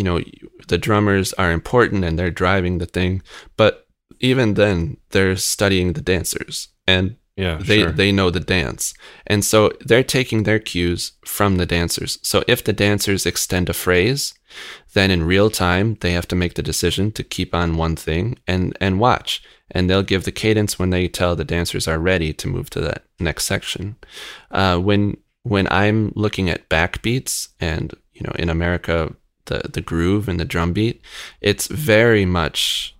the drummers are important and they're driving the thing, but even then they're studying the dancers. And they know the dance. And so they're taking their cues from the dancers. So if the dancers extend a phrase, then in real time, they have to make the decision to keep on one thing and watch. And they'll give the cadence when they tell the dancers are ready to move to that next section. When I'm looking at backbeats and, in America, the groove and the drum beat, it's very much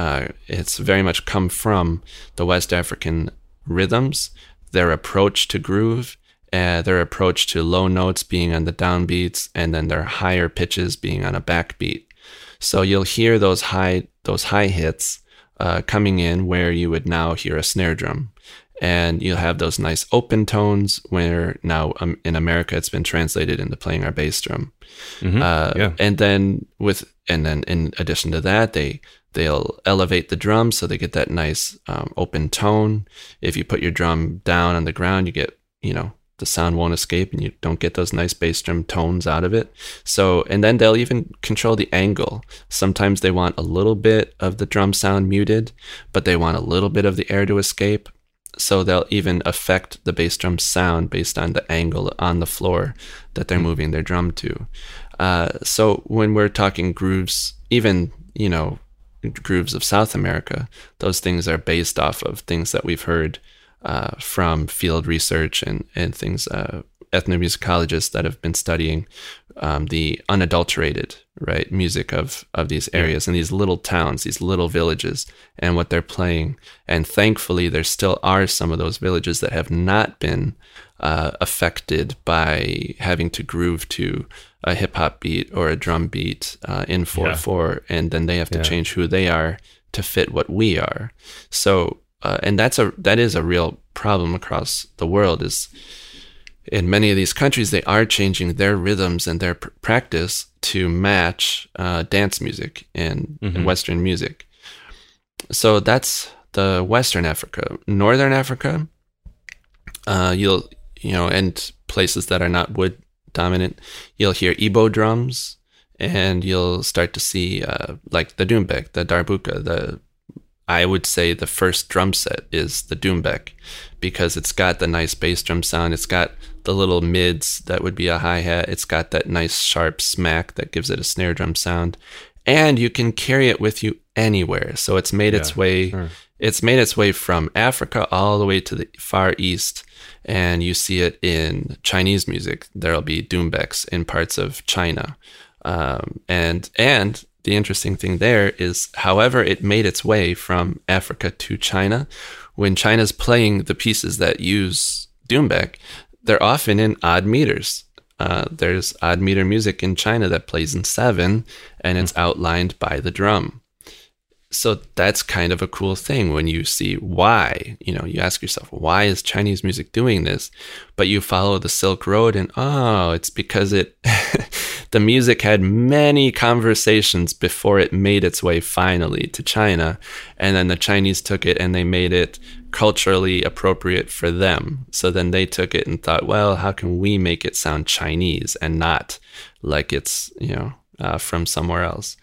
come from the West African rhythms, their approach to groove, their approach to low notes being on the downbeats, and then their higher pitches being on a backbeat. So you'll hear those high hits coming in where you would now hear a snare drum, and you'll have those nice open tones where now in America it's been translated into playing our bass drum. And then in addition to that, they'll elevate the drum so they get that nice open tone. If you put your drum down on the ground, you get, the sound won't escape and you don't get those nice bass drum tones out of it. So, and then they'll even control the angle. Sometimes they want a little bit of the drum sound muted, but they want a little bit of the air to escape. So they'll even affect the bass drum sound based on the angle on the floor that they're moving their drum to. So when we're talking grooves, even, grooves of South America, those things are based off of things that we've heard from field research and things, ethnomusicologists that have been studying the unadulterated music of these areas and these little towns, these little villages, and what they're playing. And thankfully, there still are some of those villages that have not been affected by having to groove to a hip hop beat or a drum beat in 4/4, and then they have to change who they are to fit what we are. So, and that is a real problem across the world. Is in many of these countries, they are changing their rhythms and their practice to match dance music and Western music. So that's the Western Africa. Northern Africa, and places that are not wood dominant, you'll hear Igbo drums, and you'll start to see like the doumbek, the darbuka. I would say the first drum set is the doumbek, because it's got the nice bass drum sound. It's got the little mids that would be a hi-hat. It's got that nice sharp smack that gives it a snare drum sound, and you can carry it with you anywhere. So it's made its way. Sure. It's made its way from Africa all the way to the Far East, and you see it in Chinese music. There'll be doumbeks in parts of China, and the interesting thing there is, however it made its way from Africa to China, when China's playing the pieces that use doumbek, they're often in odd meters. There's odd meter music in China that plays in 7, and it's outlined by the drum. So that's kind of a cool thing when you see why. You ask yourself, why is Chinese music doing this? But you follow the Silk Road, and it's because the music had many conversations before it made its way finally to China, and then the Chinese took it and they made it culturally appropriate for them. So then they took it and thought, well, how can we make it sound Chinese and not like it's from somewhere else?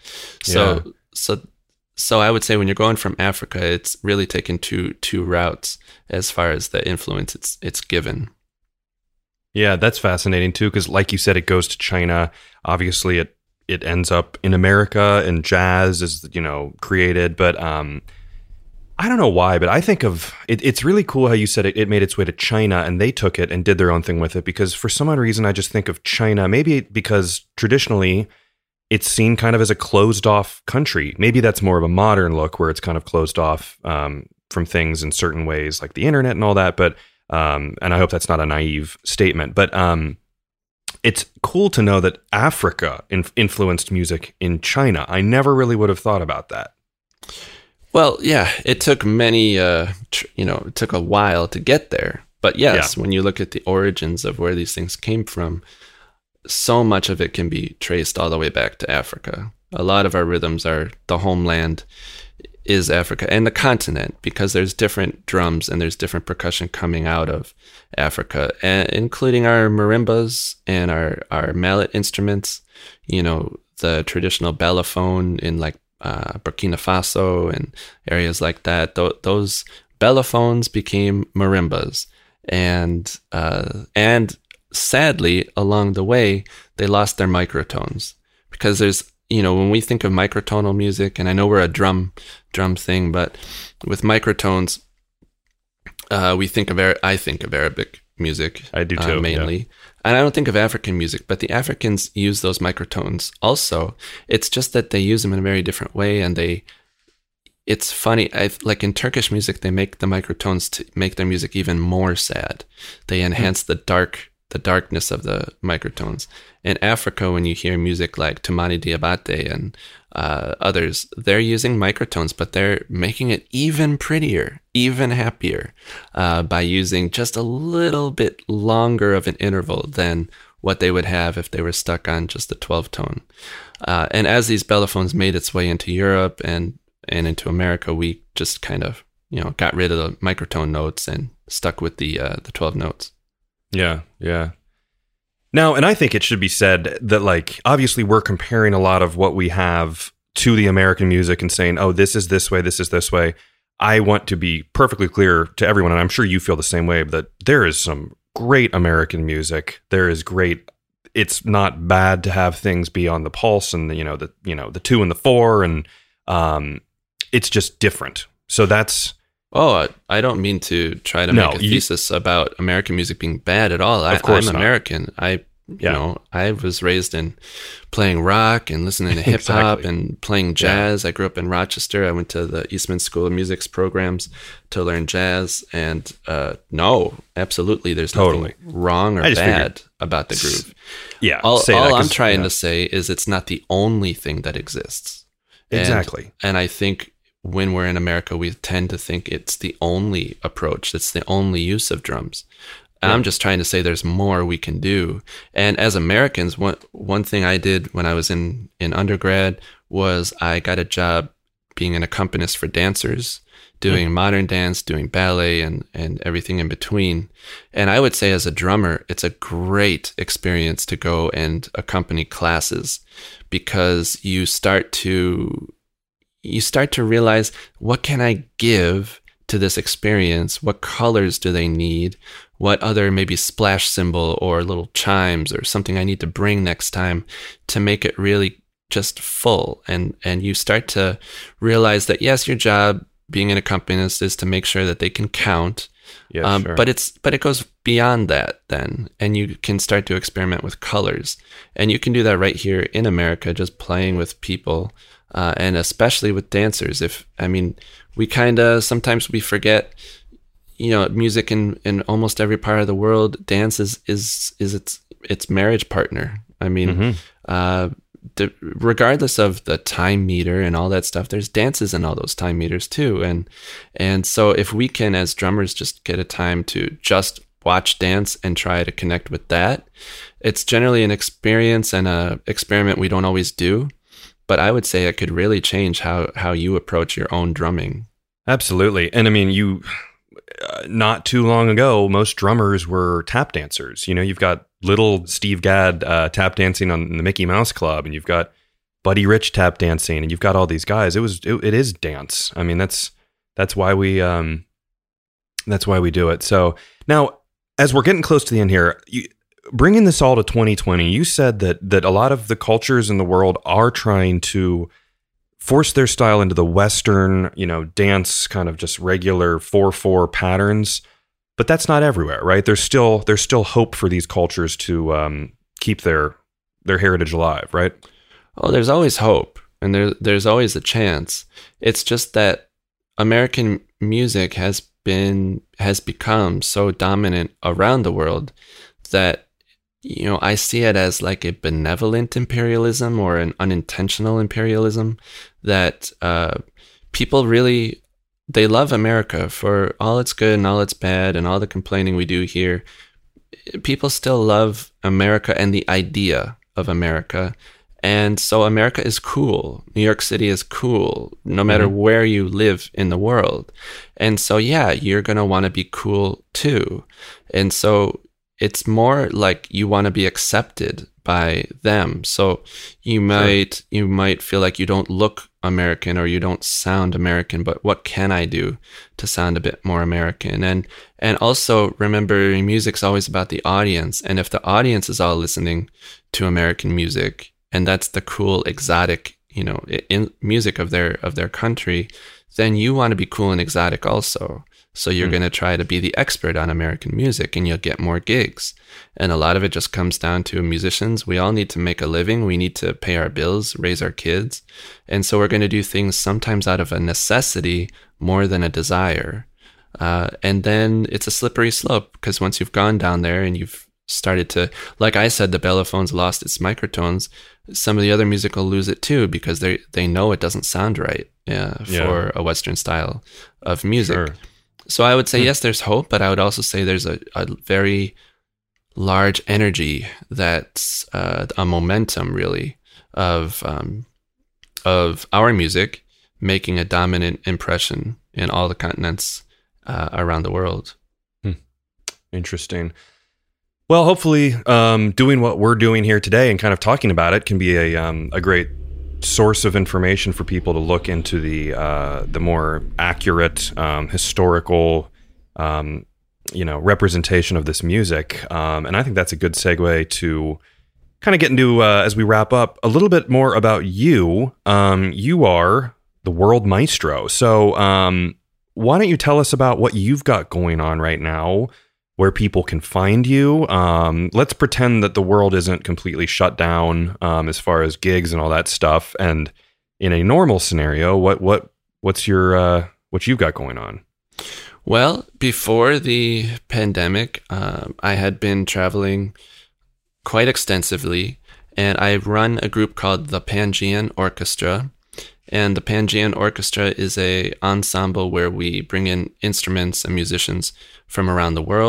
So I would say when you're going from Africa, it's really taken two routes as far as the influence it's given. Yeah, that's fascinating too, because like you said, it goes to China. Obviously, it ends up in America, and jazz is created. But I don't know why, but I think of it. It's really cool how you said it made its way to China, and they took it and did their own thing with it. Because for some odd reason, I just think of China. Maybe because traditionally, it's seen kind of as a closed off country. Maybe that's more of a modern look where it's kind of closed off from things in certain ways, like the internet and all that. But and I hope that's not a naive statement, but it's cool to know that Africa influenced music in China. I never really would have thought about that. Well, yeah, it took it took a while to get there. But yes, when you look at the origins of where these things came from, so much of it can be traced all the way back to Africa. A lot of our rhythms are the homeland is Africa and the continent, because there's different drums and there's different percussion coming out of Africa, including our marimbas and our mallet instruments, the traditional bellophone in like Burkina Faso and areas like that. Those bellophones became marimbas, and sadly, along the way, they lost their microtones, because there's, when we think of microtonal music, and I know we're a drum thing, but with microtones, I think of Arabic music. I do too, mainly. Yeah. And I don't think of African music, but the Africans use those microtones also. It's just that they use them in a very different way, and it's funny, like in Turkish music, they make the microtones to make their music even more sad. They enhance the darkness of the microtones. In Africa, when you hear music like Toumani Diabaté and others, they're using microtones, but they're making it even prettier, even happier, by using just a little bit longer of an interval than what they would have if they were stuck on just the 12-tone. And as these bellophones made its way into Europe and into America, we just kind of, got rid of the microtone notes and stuck with the 12 notes. Yeah, yeah. Now, and I think it should be said that, like, obviously we're comparing a lot of what we have to the American music and saying, oh, this is this way, this is this way. I want to be perfectly clear to everyone, and I'm sure you feel the same way, that there is some great American music. There is great. It's not bad to have things be on the pulse and the 2 and the 4, and it's just different. So that's. Oh, I don't mean to try to make a thesis about American music being bad at all. I'm American. I was raised in playing rock and listening to hip hop and playing jazz. I grew up in Rochester. I went to the Eastman School of Music's programs to learn jazz. And no, absolutely, there's nothing wrong or bad about the groove. Yeah, all I'm trying to say is it's not the only thing that exists. Exactly. And I think when we're in America, we tend to think it's the only approach, it's the only use of drums. Yeah. I'm just trying to say there's more we can do. And as Americans, one thing I did when I was in undergrad was I got a job being an accompanist for dancers, doing modern dance, doing ballet, and everything in between. And I would say as a drummer, it's a great experience to go and accompany classes, because you start to realize, what can I give to this experience? What colors do they need? What other maybe splash cymbal or little chimes or something I need to bring next time to make it really just full? And you start to realize that, yes, your job being an accompanist is to make sure that they can count. Yeah, sure. But it goes beyond that then, and you can start to experiment with colors. And you can do that right here in America, just playing with people, and especially with dancers. We sometimes we forget, music in almost every part of the world, dance is its marriage partner. Regardless of the time meter and all that stuff, there's dances in all those time meters too. And so if we can, as drummers, just get a time to just watch dance and try to connect with that, it's generally an experience and a experiment we don't always do. But I would say it could really change how you approach your own drumming. Absolutely. And you not too long ago, most drummers were tap dancers. You've got little Steve Gadd tap dancing on the Mickey Mouse Club, and you've got Buddy Rich tap dancing, and you've got all these guys. It is dance. That's why we do it. So now, as we're getting close to the end here, bringing this all to 2020, you said that a lot of the cultures in the world are trying to force their style into the Western, dance kind of just regular 4/4 patterns. But that's not everywhere, right? There's still hope for these cultures to keep their heritage alive, right? Oh, there's always hope, and there's always a chance. It's just that American music has become so dominant around the world that I see it as like a benevolent imperialism or an unintentional imperialism, that people really, they love America for all its good and all its bad and all the complaining we do here. People still love America and the idea of America. And so America is cool. New York City is cool, no matter where you live in the world. And so, yeah, you're going to want to be cool too. And so it's more like you want to be accepted by them. So you might feel like you don't look American or you don't sound American, but what can I do to sound a bit more American? And also remember, music's always about the audience. And if the audience is all listening to American music, and that's the cool, exotic, in music of their country, then you want to be cool and exotic also. So you're going to try to be the expert on American music, and you'll get more gigs. And a lot of it just comes down to musicians. We all need to make a living. We need to pay our bills, raise our kids. And so we're going to do things sometimes out of a necessity more than a desire. And then it's a slippery slope, because once you've gone down there and you've started to, like I said, the bellophone's lost its microtones, some of the other music will lose it too, because they know it doesn't sound right for a Western style of music. Sure. So I would say, yes, there's hope, but I would also say there's a very large energy that's a momentum, really, of our music making a dominant impression in all the continents around the world. Interesting. Well, hopefully doing what we're doing here today and kind of talking about it can be a great source of information for people to look into the more accurate historical representation of this music, and I think that's a good segue to kind of get into, as we wrap up, a little bit more about you. You are the world maestro, so why don't you tell us about what you've got going on right now, where people can find you? Let's pretend that the world isn't completely shut down as far as gigs and all that stuff. And in a normal scenario, what's what you've got going on? Well, before the pandemic, I had been traveling quite extensively, and I run a group called the Pangean Orchestra. And the Pangean Orchestra is a ensemble where we bring in instruments and musicians from around the world.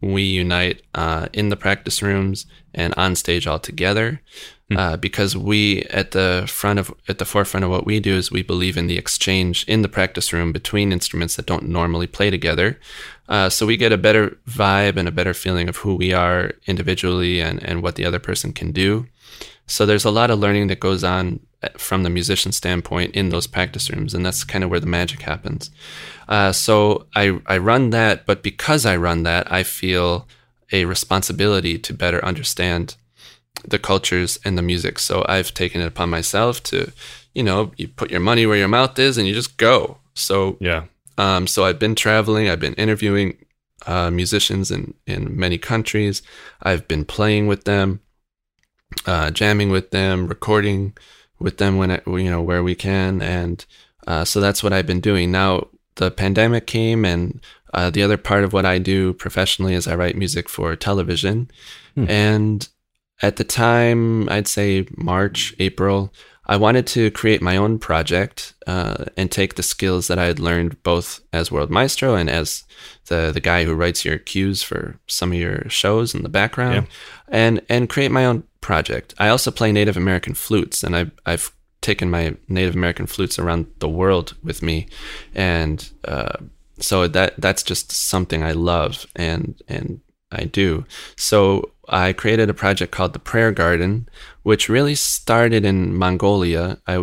we unite in the practice rooms and on stage all together. Because we at the forefront of what we do is we believe in the exchange in the practice room between instruments that don't normally play together. So we get a better vibe and a better feeling of who we are individually and what the other person can do. So there's a lot of learning that goes on from the musician standpoint in those practice rooms, and that's kind of where the magic happens. So I run that, but because I run that, I feel a responsibility to better understand the cultures and the music. So I've taken it upon myself to, you put your money where your mouth is and you just go. So yeah. So I've been traveling. I've been interviewing musicians in many countries. I've been playing with them, jamming with them, recording with them where we can, and so that's what I've been doing. Now the pandemic came, and the other part of what I do professionally is I write music for television, and at the time, I'd say March, April, I wanted to create my own project and take the skills that I had learned both as World Maestro and as the guy who writes your cues for some of your shows in the background, and create my own project. I also play Native American flutes, and I've taken my Native American flutes around the world with me, and so that's just something I love and I do. So I created a project called The Prayer Garden, which really started in Mongolia. I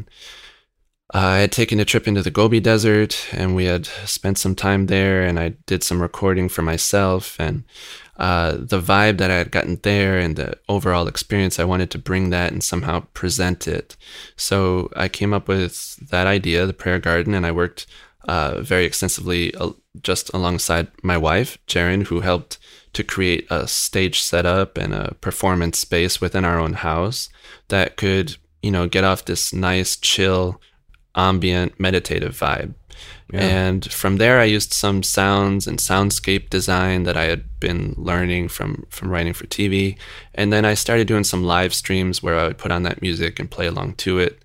had taken a trip into the Gobi Desert, and we had spent some time there, and I did some recording for myself, and the vibe that I had gotten there and the overall experience, I wanted to bring that and somehow present it. So I came up with that idea, The Prayer Garden, and I worked very extensively just alongside my wife, Jaren, who helped to create a stage setup and a performance space within our own house that could, get off this nice, chill, ambient, meditative vibe. Yeah. And from there, I used some sounds and soundscape design that I had been learning from writing for TV. And then I started doing some live streams where I would put on that music and play along to it.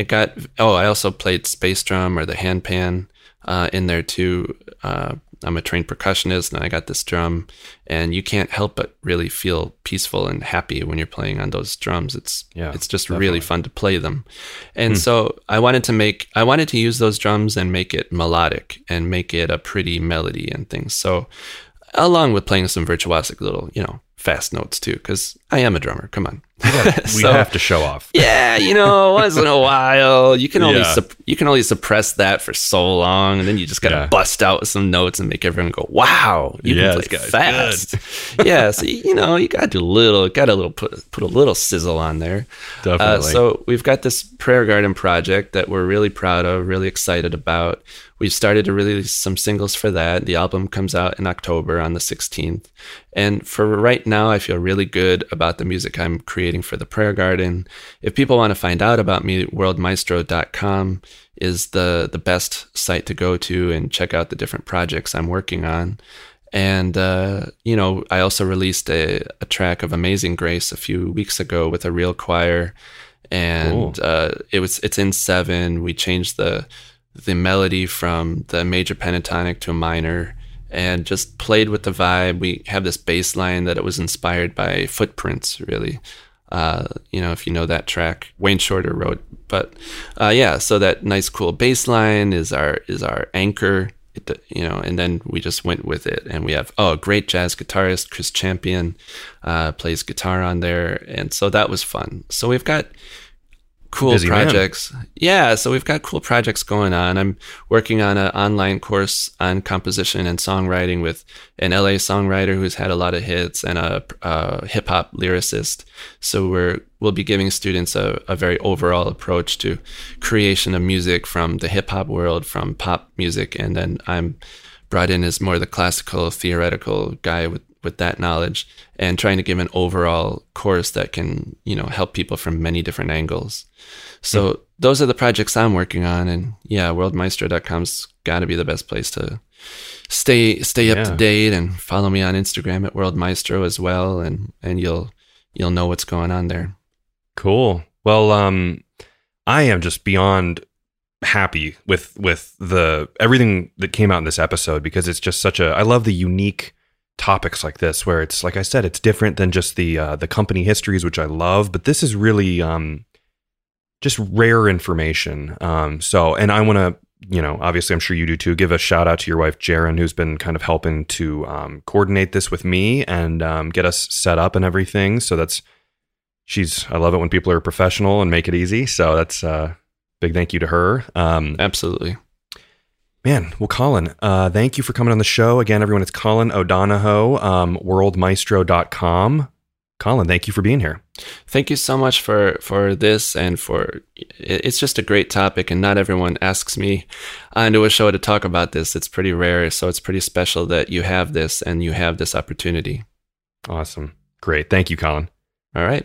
I also played space drum or the handpan in there too. I'm a trained percussionist, and I got this drum, and you can't help but really feel peaceful and happy when you're playing on those drums. It's just definitely really fun to play them. And so I wanted to use those drums and make it melodic and make it a pretty melody and things. So along with playing some virtuosic little, fast notes too, because I am a drummer. Come on. We have to show off. Yeah, once in a while, you can only suppress that for so long, and then you just gotta bust out with some notes and make everyone go, "Wow, you can play fast." Yeah, so you gotta put a little sizzle on there. Definitely. So we've got this Prayer Garden project that we're really proud of, really excited about. We've started to release some singles for that. The album comes out in October on the 16th. And for right now, I feel really good about the music I'm creating for the Prayer Garden. If people want to find out about me, worldmaestro.com is the best site to go to and check out the different projects I'm working on. And, I also released a track of Amazing Grace a few weeks ago with a real choir. And it's in 7. We changed the melody from the major pentatonic to a minor and just played with the vibe. We have this bass line that it was inspired by Footprints, really. If you know that track, Wayne Shorter wrote. But so that nice, cool bass line is our anchor, and then we just went with it. And we have a great jazz guitarist, Chris Champion, plays guitar on there. And so that was fun. So we've got cool Busy projects. Man. Yeah, so we've got cool projects going on. I'm working on an online course on composition and songwriting with an LA songwriter who's had a lot of hits and a hip hop lyricist. So we'll be giving students a very overall approach to creation of music from the hip hop world, from pop music, and then I'm brought in as more the classical theoretical guy with that knowledge, and trying to give an overall course that can, help people from many different angles. So those are the projects I'm working on. And worldmaestro.com's got to be the best place to stay up to date, and follow me on Instagram at worldmaestro as well. And you'll know what's going on there. Cool. Well, I am just beyond happy with the everything that came out in this episode, because it's just I love the unique topics like this, where it's, like I said, it's different than just the company histories, which I love, but this is really just rare information. So, and I want to, obviously I'm sure you do too, give a shout out to your wife, Jaren, who's been kind of helping to coordinate this with me and get us set up and everything. So I love it when people are professional and make it easy. So that's a big thank you to her. Absolutely. Man, well, Colin, thank you for coming on the show. Again, everyone, it's Colin O'Donohoe, worldmaestro.com. Colin, thank you for being here. Thank you so much for this, and it's just a great topic, and not everyone asks me onto a show to talk about this. It's pretty rare, so it's pretty special that you have this and you have this opportunity. Awesome. Great. Thank you, Colin. All right.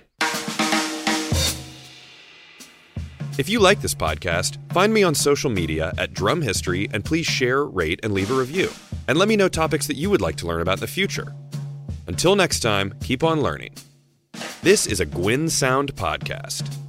If you like this podcast, find me on social media at Drum History, and please share, rate, and leave a review. And let me know topics that you would like to learn about in the future. Until next time, keep on learning. This is a Gwyn Sound podcast.